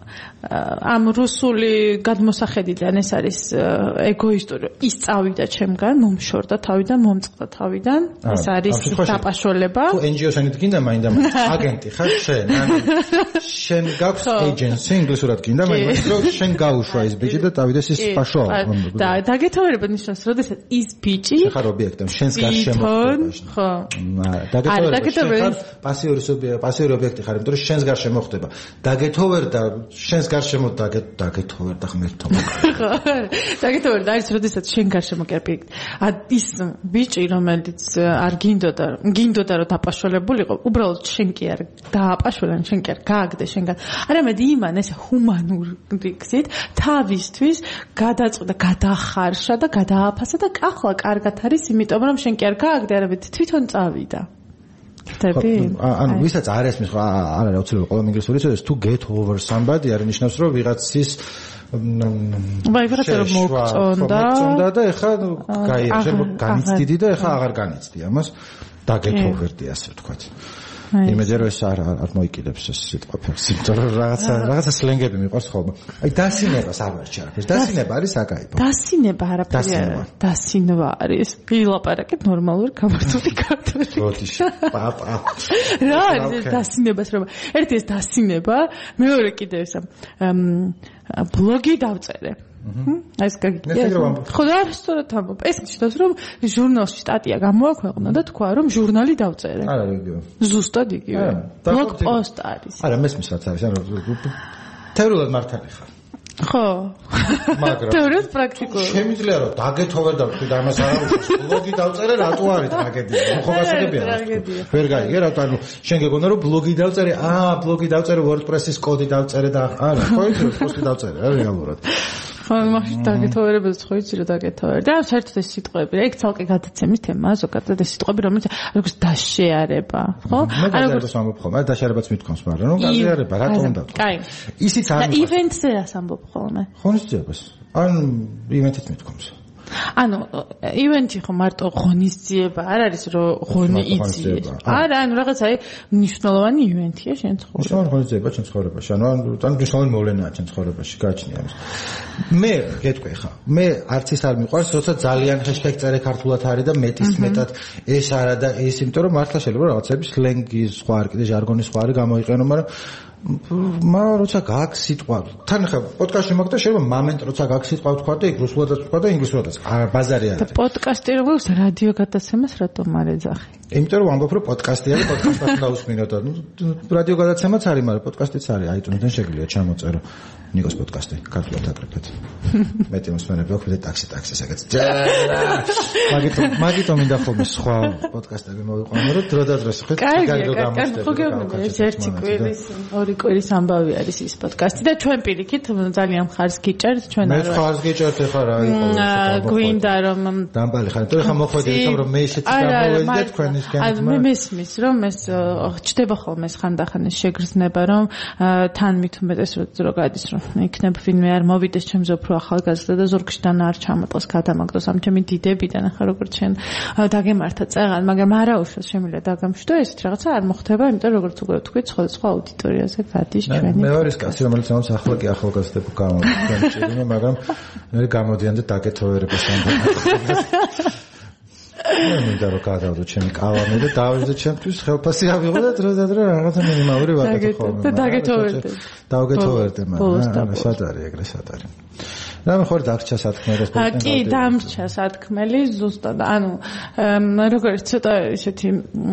ამ რუსული გადმოსახედიდან ეს არის ეგოისტური ის წავიდა ჩემგან მომშორდა თავიდან მომწყდა თავიდან ეს არის დაპაშოლება თუ en ge-ს ანით გინდა მაინდა აგენტი ხარ შენ ანუ შენ გაქვს agency ინგლისურად გინდა მაინდა რომ შენ გაუშვა ეს ბიჭი და დავიდეს ის პაშო და დაგეთოვერება ნიშნავს როდესაც ის ბიჭი ხარ ობიექტი შენს გარშემო ხო დაგეთოვერდა პასიური პასიური ობიექტი ხარ იმიტომ რომ შენს გარშემო ხდება დაგეთოვერდა შენს გარშემო დაგეთოვერდა ღმერთო ხო დაგეთოვერდა არის როდესაც შენ გარშემო კერპიკ ის ბიჭი რომელიც არ გინდოდა გინდოდა რომ დაპაშოლებულიყო უბრალოდ შენ კი არ დააპაშოლან შენ კი არ გააგდე შენგან არამედ იმან ეს ჰუმანური გზით თავისთვის გადაწყდა გადახარშა და გადააფასა და ახლა კარგად არის იმიტომ რომ შენ კი არ გააგდე არამედ თვითონ წავიდა ხდები ანუ ვისაც არ ესმის არ არის აუცილებელი ყველა ინგლისური იცოდეს თუ get over somebody არ ნიშნავს რომ ვიღაცის ვიღაცა რომ მოგწონდა და ეხლა გაიერთე განიცდიდი და ეხლა აღარ განიცდი ამას დაგეთოვერდი ასე ვთქვათ იმედია რომ ეს არ არ მოიკიდებს ეს სიტყვა ფერს იმიტომ რომ რაღაცა რაღაცა სლენგები მიყვარს ხოლმე აი დასინებას არ ვარჩი არაფერს დასინება არის აკაიბო დასინება არაფერი დასინვა არის ვილაპარაკეთ ნორმალური გამართული ქართული როდიში პაპა რა არის ეს დასინებას რომ ერთი ეს დასინება მეორე კიდევ ეს ბლოგი დავწერე ეს გაგიგია ხო და სწორად ამბობ ეს ნიშნავს რომ ჟურნალში სტატია გამოაქვეყნა და თქვა რომ ჟურნალი დავწერე არა იგივე ზუსტად იგივე ბლოგ პოსტ არის არა მესმის რაც არის ანუ თეორიულად მართალი ხარ ხო მაგრამ თეორიულად პრაქტიკულად შემიძლია რომ დაგეთოვერდა თქვი და ამას არ აუშვის ბლოგი დავწერე რატო არის ტრაგედია ხო გასაგებია ვერ გაიგე რატო ანუ შენ გეგონა რომ ბლოგი დავწერე აა ბლოგი დავწერე WordPress-ის კოდი დავწერე და არა ხო იცი რომ პოსტი დავწერე რა რეალურად ხო მაშინ დაგეთოვერებდეს ხო იცი რომ დაგეთოვერე და საერთოდ ეს სიტყვები ეგ ცალკე გადაცემის თემაა ზოგადად ეს სიტყვები რომელიც როგორც დაშეარება ხო არა როგორც ამბობ ხოლმე დაშეარებაც მithქვამს მაგრამ რომ გაზიარება რატომ უნდა თქვა კაი ისიც არ და ივენტზე რას ამბობ ხოლმე ღონისძიებას ან ივენტით მithქვამს ანუ ივენტი ხო მარტო ღონისძიება არ არის რომ ღონი იწიეს არა ანუ რაღაც აი მნიშვნელოვანი ივენტია შენ ცხოვრებაში მნიშვნელოვანი ღონისძიება შენ ცხოვრებაში ანუ ან მნიშვნელოვანი მოვლენაა შენ ცხოვრებაში გააჩნია ამის მე გეტყვი ხა მე არც ის არ მიყვარს როცა ძალიან ჰეშტეგი წერე ქართულად არის და მეტის მეტად ეს არა და ეს იმიტომ რომ მართლა შეიძლება რაღაცები სლენგის სხვა არ კიდე ჟარგონის სხვა არის გამოიყენო მაგრამ მაგრამ როცა გაქვს სიტყვა თან ხა პოდკასტში მაგდა შეიძლება მომენტ როცა გაქვს სიტყვა თქვა და იქ რუსულადაც თქვა და ინგლისურადაც ბაზარი არ არის და პოდკასტი როგორც რადიო გადაცემას რატომ არ ეძახი იმიტომ რომ ამბობ რომ პოდკასტი არის პოდკასტს დაუსმინო და რადიო გადაცემაც არის მაგრამ პოდკასტიც არის აიტუნსიდან შეგიძლია ჩამოწერო ნიკოს პოდკასტი ქართულად აკრეფეთ მეტი მოსმენები აქვს და ტაქსი ტაქსი საკაც მაგითო მაგითო მინდა ხოლმე სხვა პოდკასტები მოვიყვანო რომ დრო და დროს ხო კარგი კარგი ხო გეუბნება ეს ერთი კვირის ორი კვირის ამბავი არის ის პოდკასტი და ჩვენ პირიქით ძალიან ხარს გიჭერთ ჩვენ მე ხარს გიჭერთ ეხლა რა იყო გვინდა რომ დამბალი ხარ თუ ეხლა მოხვედი იცი რომ მე ისეთი გამოვედი თქვენისგან აი მე მესმის რომ ეს ჩდება ხოლმე ეს ხანდახან ეს შეგრძნება რომ თან მით უმეტეს რო გადის რომ იქნებ ვინმე არ მოვიდეს ჩემზე უფრო ახალგაზრდა და ზურგშიდან არ ჩამოტყოს გადამაგდოს ამ ჩემი დიდებიდან ახლა როგორც შენ დაგემართა წეღან მაგრამ არაუშავს შემიძლია დაგამშვიდო ეს რაღაცა არ მოხდება იმიტომ როგორც უკვე თქვი სხვადასხვა აუდიტორიაზე გადის ჩვენი მე ვარ ის კაცი რომელიც ამას ახლა კი ახალგაზრდები გამოვიდნენ მაგრამ მე გამოდიან და დაგეთოვერებას ამბობ მე მინდა რომ გადავდო ჩემი კალამი და დავეძე ჩემთვის ხელფასი ავიღო და დრო და დრო რაღაცა მინიმალური ვაკეთო ხოლმე და დაგეთოვერდე დავგეთოვერდე მაგრამ სად არის ეგრე სად არის რა მე ხوار დაგჭა სათქმელი ეს პოდკასტი კი დამრჩა სათქმელი ზუსტად ანუ როგორც ცოტა ისეთი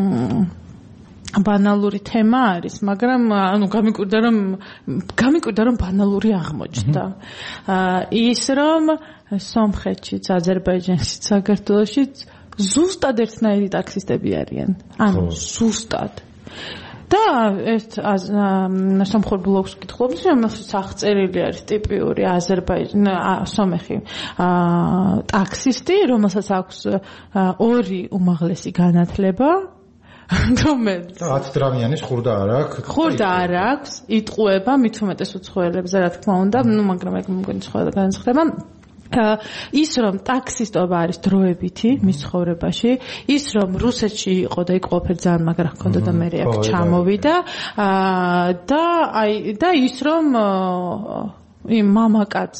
ბანალური თემა არის, მაგრამ ანუ გამიკვირდა რომ გამიკვირდა რომ ბანალური აღმოჩნდა. ის რომ სომხეთშიც, აზერბაიჯანშიც, საქართველოშიც ზუსტად ერთნაირი ტაქსისტები არიან. ანუ ზუსტად. და ეს სომხურ ბლოგს ვკითხულობ, რომელსაც აღწერილი არის ტიპიური აზერბაიჯანი, სომეხი ტაქსისტი, რომელსაც აქვს ორი უმაღლესი განათლება. რომელიც ათ დრამიანის ხურდა არ აქვს ხურდა არ აქვს იტყუება მით უმეტეს უცხოელებზე რა თქმა უნდა ნუ მაგრამ ეგ მგონი სხვა განსხვავება ის რომ ტაქსისტობა არის დროებითი მის ცხოვრებაში, ის რომ რუსეთში იყო და იქ ყოფილი ძალიან მაგრა ჰქონდა და მე აქ ჩამოვიდა და აი და ის რომ იმ მამაკაც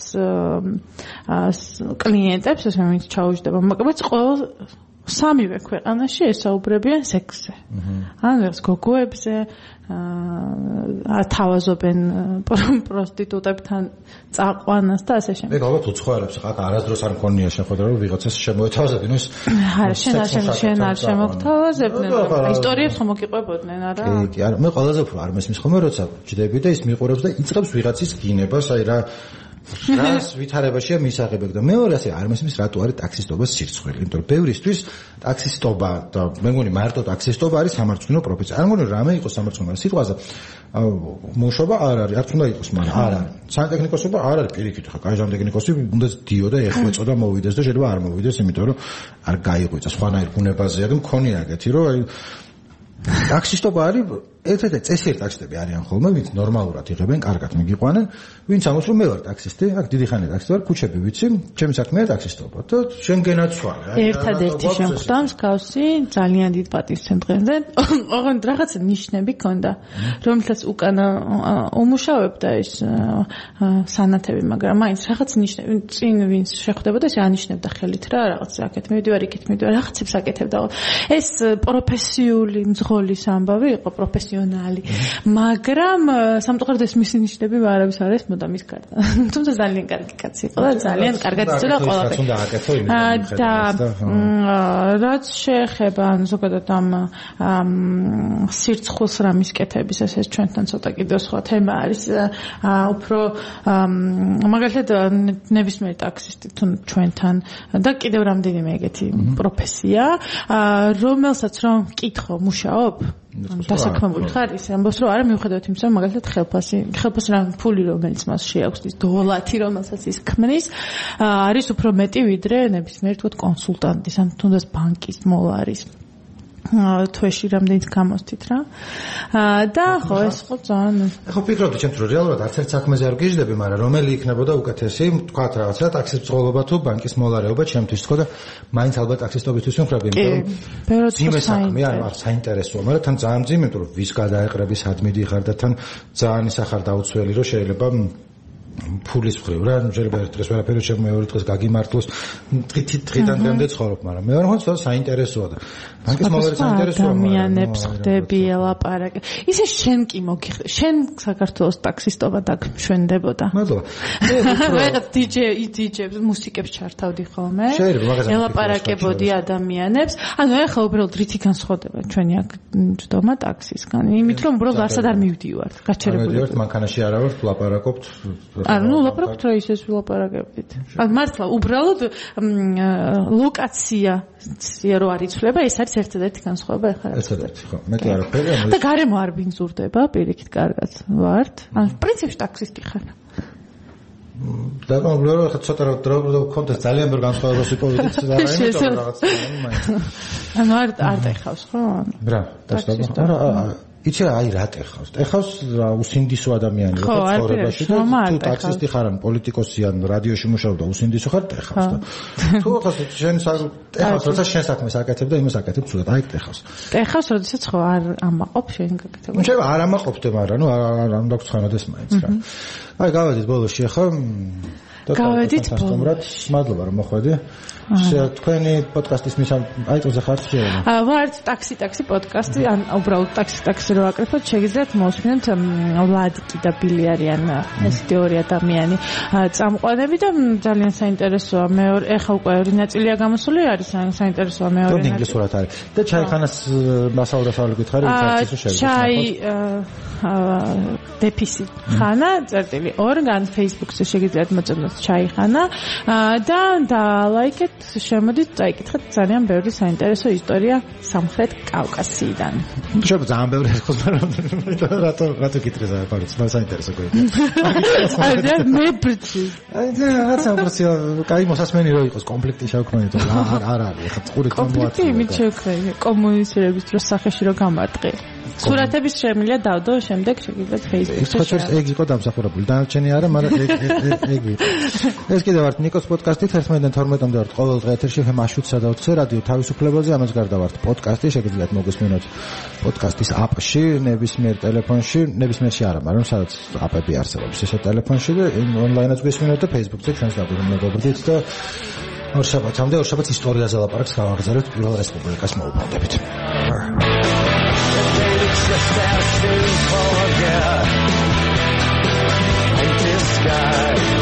კლიენტებს ესე ვინც ჩაუჯდება მამაკაც ყოველ სამივე ქვეყანაში ესაუბრებიან სექსზე. ან ეს გოგოებზე აა თავაზობენ პროსტიტუტებთან წაყვანას და ასე შემდეგ. მე ალბათ უცხოელებს ხა არასდროს არ მქონია შეხვედრა რომ ვიღაცას შემოეთავაზებინ ის. არა, შენ არ შენ არ შემოგთავაზებდნენ. ისტორიებს ხომ მოგიყვებოდნენ, არა? კი, კი, არა, მე ყველაზე უფრო არ მესმის ხოლმე როცა ჯდები და ის მიყურებს და იწყებს ვიღაცის გინებას, აი რა რას ვითარებაშია მისაღებები და მეორე ასე არ მესმის რატო არის ტაქსისტობა სირცხვილი, იმიტომ რომ ბევრისთვის ტაქსისტობა და მე მგონი მარტო ტაქსისტობა არის სამარცხვინო პროფესია. არ მგონი რამე იყოს სამარცხვინო, მაგრამ სიტყვაზე მუშობა არ არის, არც უნდა იყოს, მაგრამ არ არის. სანტექნიკოსობა არ არის პირიქით, ხა კაი სანტექნიკოსი უნდა დიო და ეხვეწო და მოვიდეს და შეიძლება არ მოვიდეს, იმიტომ რომ არ გაიღვიძა, სხვანაირ ბუნებაზეა და მქონია ეგეთი, რომ აი ტაქსისტობა არის ერთ-ერთი წესიერი ტაქსისტები არიან ხოლმე, ვინც ნორმალურად იღებენ, კარგად მიგიყვანენ, ვინც ამბობს რომ მე ვარ ტაქსისტი, აქ დიდი ხანია ტაქსისტი ვარ, ქუჩები ვიცი, ჩემი საქმეა ტაქსისტობა და შენ გენაცვალე. ერთადერთი შემხვდა მსგავსი ძალიან დიდ პატივცემდღეზე, ოღონდ რაღაცა ნიშნები ქონდა, რომელსაც უკანა უმუშავებდა ეს სანათები, მაგრამ მაინც რაღაც ნიშნები, წინ ვინც შეხვდებოდა, ეს ანიშნებდა ხელით რა, რაღაც აქეთ მივიდივარ, იქით მივიდივარ, რაღაცებს აკეთებდა. ეს პროფესიული მძღოლის ამბავი იყო, პროფესიული მაგრამ სამწუხაროდ ეს მისი ნიშნები არავის არ ესმოდა მის გარდა. თუმცა ძალიან კარგი კაცი იყო და ძალიან კარგად იცოდა ყველაფერს. და რაც შეეხება ან ზოგადად ამ სირცხულს რა მისკეთების ეს ეს ჩვენთან ცოტა კიდევ სხვა თემა არის. უფრო მაგალითად ნებისმიერ ტაქსისტი თუ ჩვენთან და კიდევ რამდენიმე ეგეთი პროფესია, რომელსაც რომ მკითხო მუშაობ დასაქმებული ხარ ის ამბობს რომ არა მიუხედავად იმისა რომ მაგალითად ხელფასი ხელფასი რა ფული რომელიც მას შეაქვს ის დოლარი რომელსაც ის ქმნის არის უფრო მეტი ვიდრე ნებისმიერ თქო კონსულტანტის ან თუნდაც ბანკის მოლარის თვეში რამდენიც გამოსთით რა და ხო ეს ხო ძალიან ხო ფიქრობდი ჩემს რომ რეალურად არც ერთ საქმეზე არ გიждები მაგრამ რომელი იქნებოდა უკეთესი თქვათ რაღაცა ტაქსის ბრძოლობა თუ ბანკის მოლარეობა ჩემთვის თქო და მაინც ალბათ ტაქსისტობისთვის ვიმხრები იმიტომ რომ ძიმე საქმე არ არ საინტერესოა მაგრამ თან ძალიან ძიმე იმიტომ რომ ვის გადაეყრები სად მიდიხარ და თან ძალიან ისახარ დაუცველი რომ შეიძლება ფულის მხრივ რა შეიძლება ერთ დღეს ვერაფერი შემო მეორე დღეს გაგიმართლოს დღითი დღიდან დღემდე ცხოვრობ მაგრამ მე ვარ ხო საინტერესოა და ბანკის მოლარი საინტერესოა ადამიანებს ხდები ელაპარაკე ისე შენ კი მოგიხდე შენ საქართველოს ტაქსისტობა დაგმშვენდებოდა მადლობა მე რაღაც დიჯეი დიჯეებს მუსიკებს ჩართავდი ხოლმე ელაპარაკებოდი ადამიანებს ანუ ეხლა უბრალოდ რითი განსხვავდება ჩვენი აქ ჯდომა ტაქსისგან იმით რომ უბრალოდ ასად არ მივდივართ გაჩერებული მივდივართ მანქანაში არა ვარ ვლაპარაკობთ არ ნუ ლაპარაკობთ რა ისეს ვილაპარაკებთ ან მართლა უბრალოდ ლოკაცია რო არ იცვლება ეს არის ერთადერთი განსხვავება ეხლა ერთადერთი ხო მეტი არაფერია და გარემო არ ბინძურდება პირიქით კარგად ვართ ან პრინციპში ტაქსისტი ხარ და მოგლორო ხა ცოტა დრო კონტექსტ ძალიან ბევრ განსხვავებას ვიპოვეთ და რაიმე რაღაც ანუ არ არ ტეხავს ხო რა ტაქსისტობა არა იცი რა აი რა ტეხავს ტეხავს უსინდისო ადამიანი ხო ცხოვრებაში და თუ ტაქსისტი ხარ ან პოლიტიკოსი ან რადიოში მუშაობ და უსინდისო ხარ ტეხავს და თუ ხას შენ ტეხავს როცა შენ საქმეს აკეთებ და იმას აკეთებ ცუდად აი ტეხავს ტეხავს როდესაც ხო არ ამაყობ შენ გაკეთებ ნუ შეიძლება არ ამაყობდე მაგრამ ნუ არ არ უნდა გცხანოდეს მაინც რა აი გავედით ბოლოში ახლა გავედით ბოლოში მადლობა რომ მოხვედი თქვენი პოდკასტის მისამ აიწოზე ხართ შეიძლება. აა ვართ ტაქსი ტაქსი პოდკასტი, ან უბრალოდ ტაქსი ტაქსი რო აკრიფოთ, შეგიძლიათ მოსმინოთ ვლადიკი და ბილი არიან ესეთი ორი ადამიანი წამყვანები და ძალიან საინტერესოა. მეორე ეხა უკვე ორი ნაწილია გამოსული, არის საინტერესოა მეორე. რომ ინგლისურად არის. და ჩაიხანას მასალდასავლე გითხარი, თარცის შეიძლება. ჩაი დეფისი ხანა წერტილი ორგან Facebook-ზე შეგიძლიათ მოწოდოთ ჩაიხანა და და ლაიქეთ შემოდით წაიკითხეთ ძალიან ბევრი საინტერესო ისტორია სამხრეთ კავკასიიდან. შეიძლება ძალიან ბევრი ეხოს მაგრამ რატო რატო გითხეს აი პარიც მას საინტერესო გვერდი. აი მე ბრჩი. აი და რაღაცა პროცესია, კაი მოსასმენი რო იყოს კონფლიქტი შევქმნით, არ არ არის, ხა წყური კონფლიქტი გამოაწვია. იმით შევქმნით, კომუნიცირების დროს სახეში რო გამარტყი. სურათების შემილია დავდო, შემდეგ შეგიძლიათ Facebook-ზე. ეს ეგ იყო დამსახურებული. დანარჩენი არა, მაგრამ ეგ ეგ იყო. ეს კიდევ ვართ ნიკოს პოდკასტი თერთმეტიდან თორმეტამდე ვართ ყოველ დღე ეთერში ხმ-შვიდსა და ოცზე რადიო თავისუფლებაზე, ამას გარდა ვართ პოდკასტი, შეგიძლიათ მოგესმინოთ პოდკასტის აპში, ნებისმიერ ტელეფონში, ნებისმიერში არა, მაგრამ სადაც აპები არსებობს, ესე ტელეფონში და ონლაინაც გესმინოთ და Facebook-ზე ჩვენს დაგვირგვინებთ და ორ შაბათამდე, ორ შაბათს ისტორიაზე ლაპარაკს გავაგრძელებთ პირველ რესპუბლიკას მოუბრუნდებით. Just as to forget in disguise.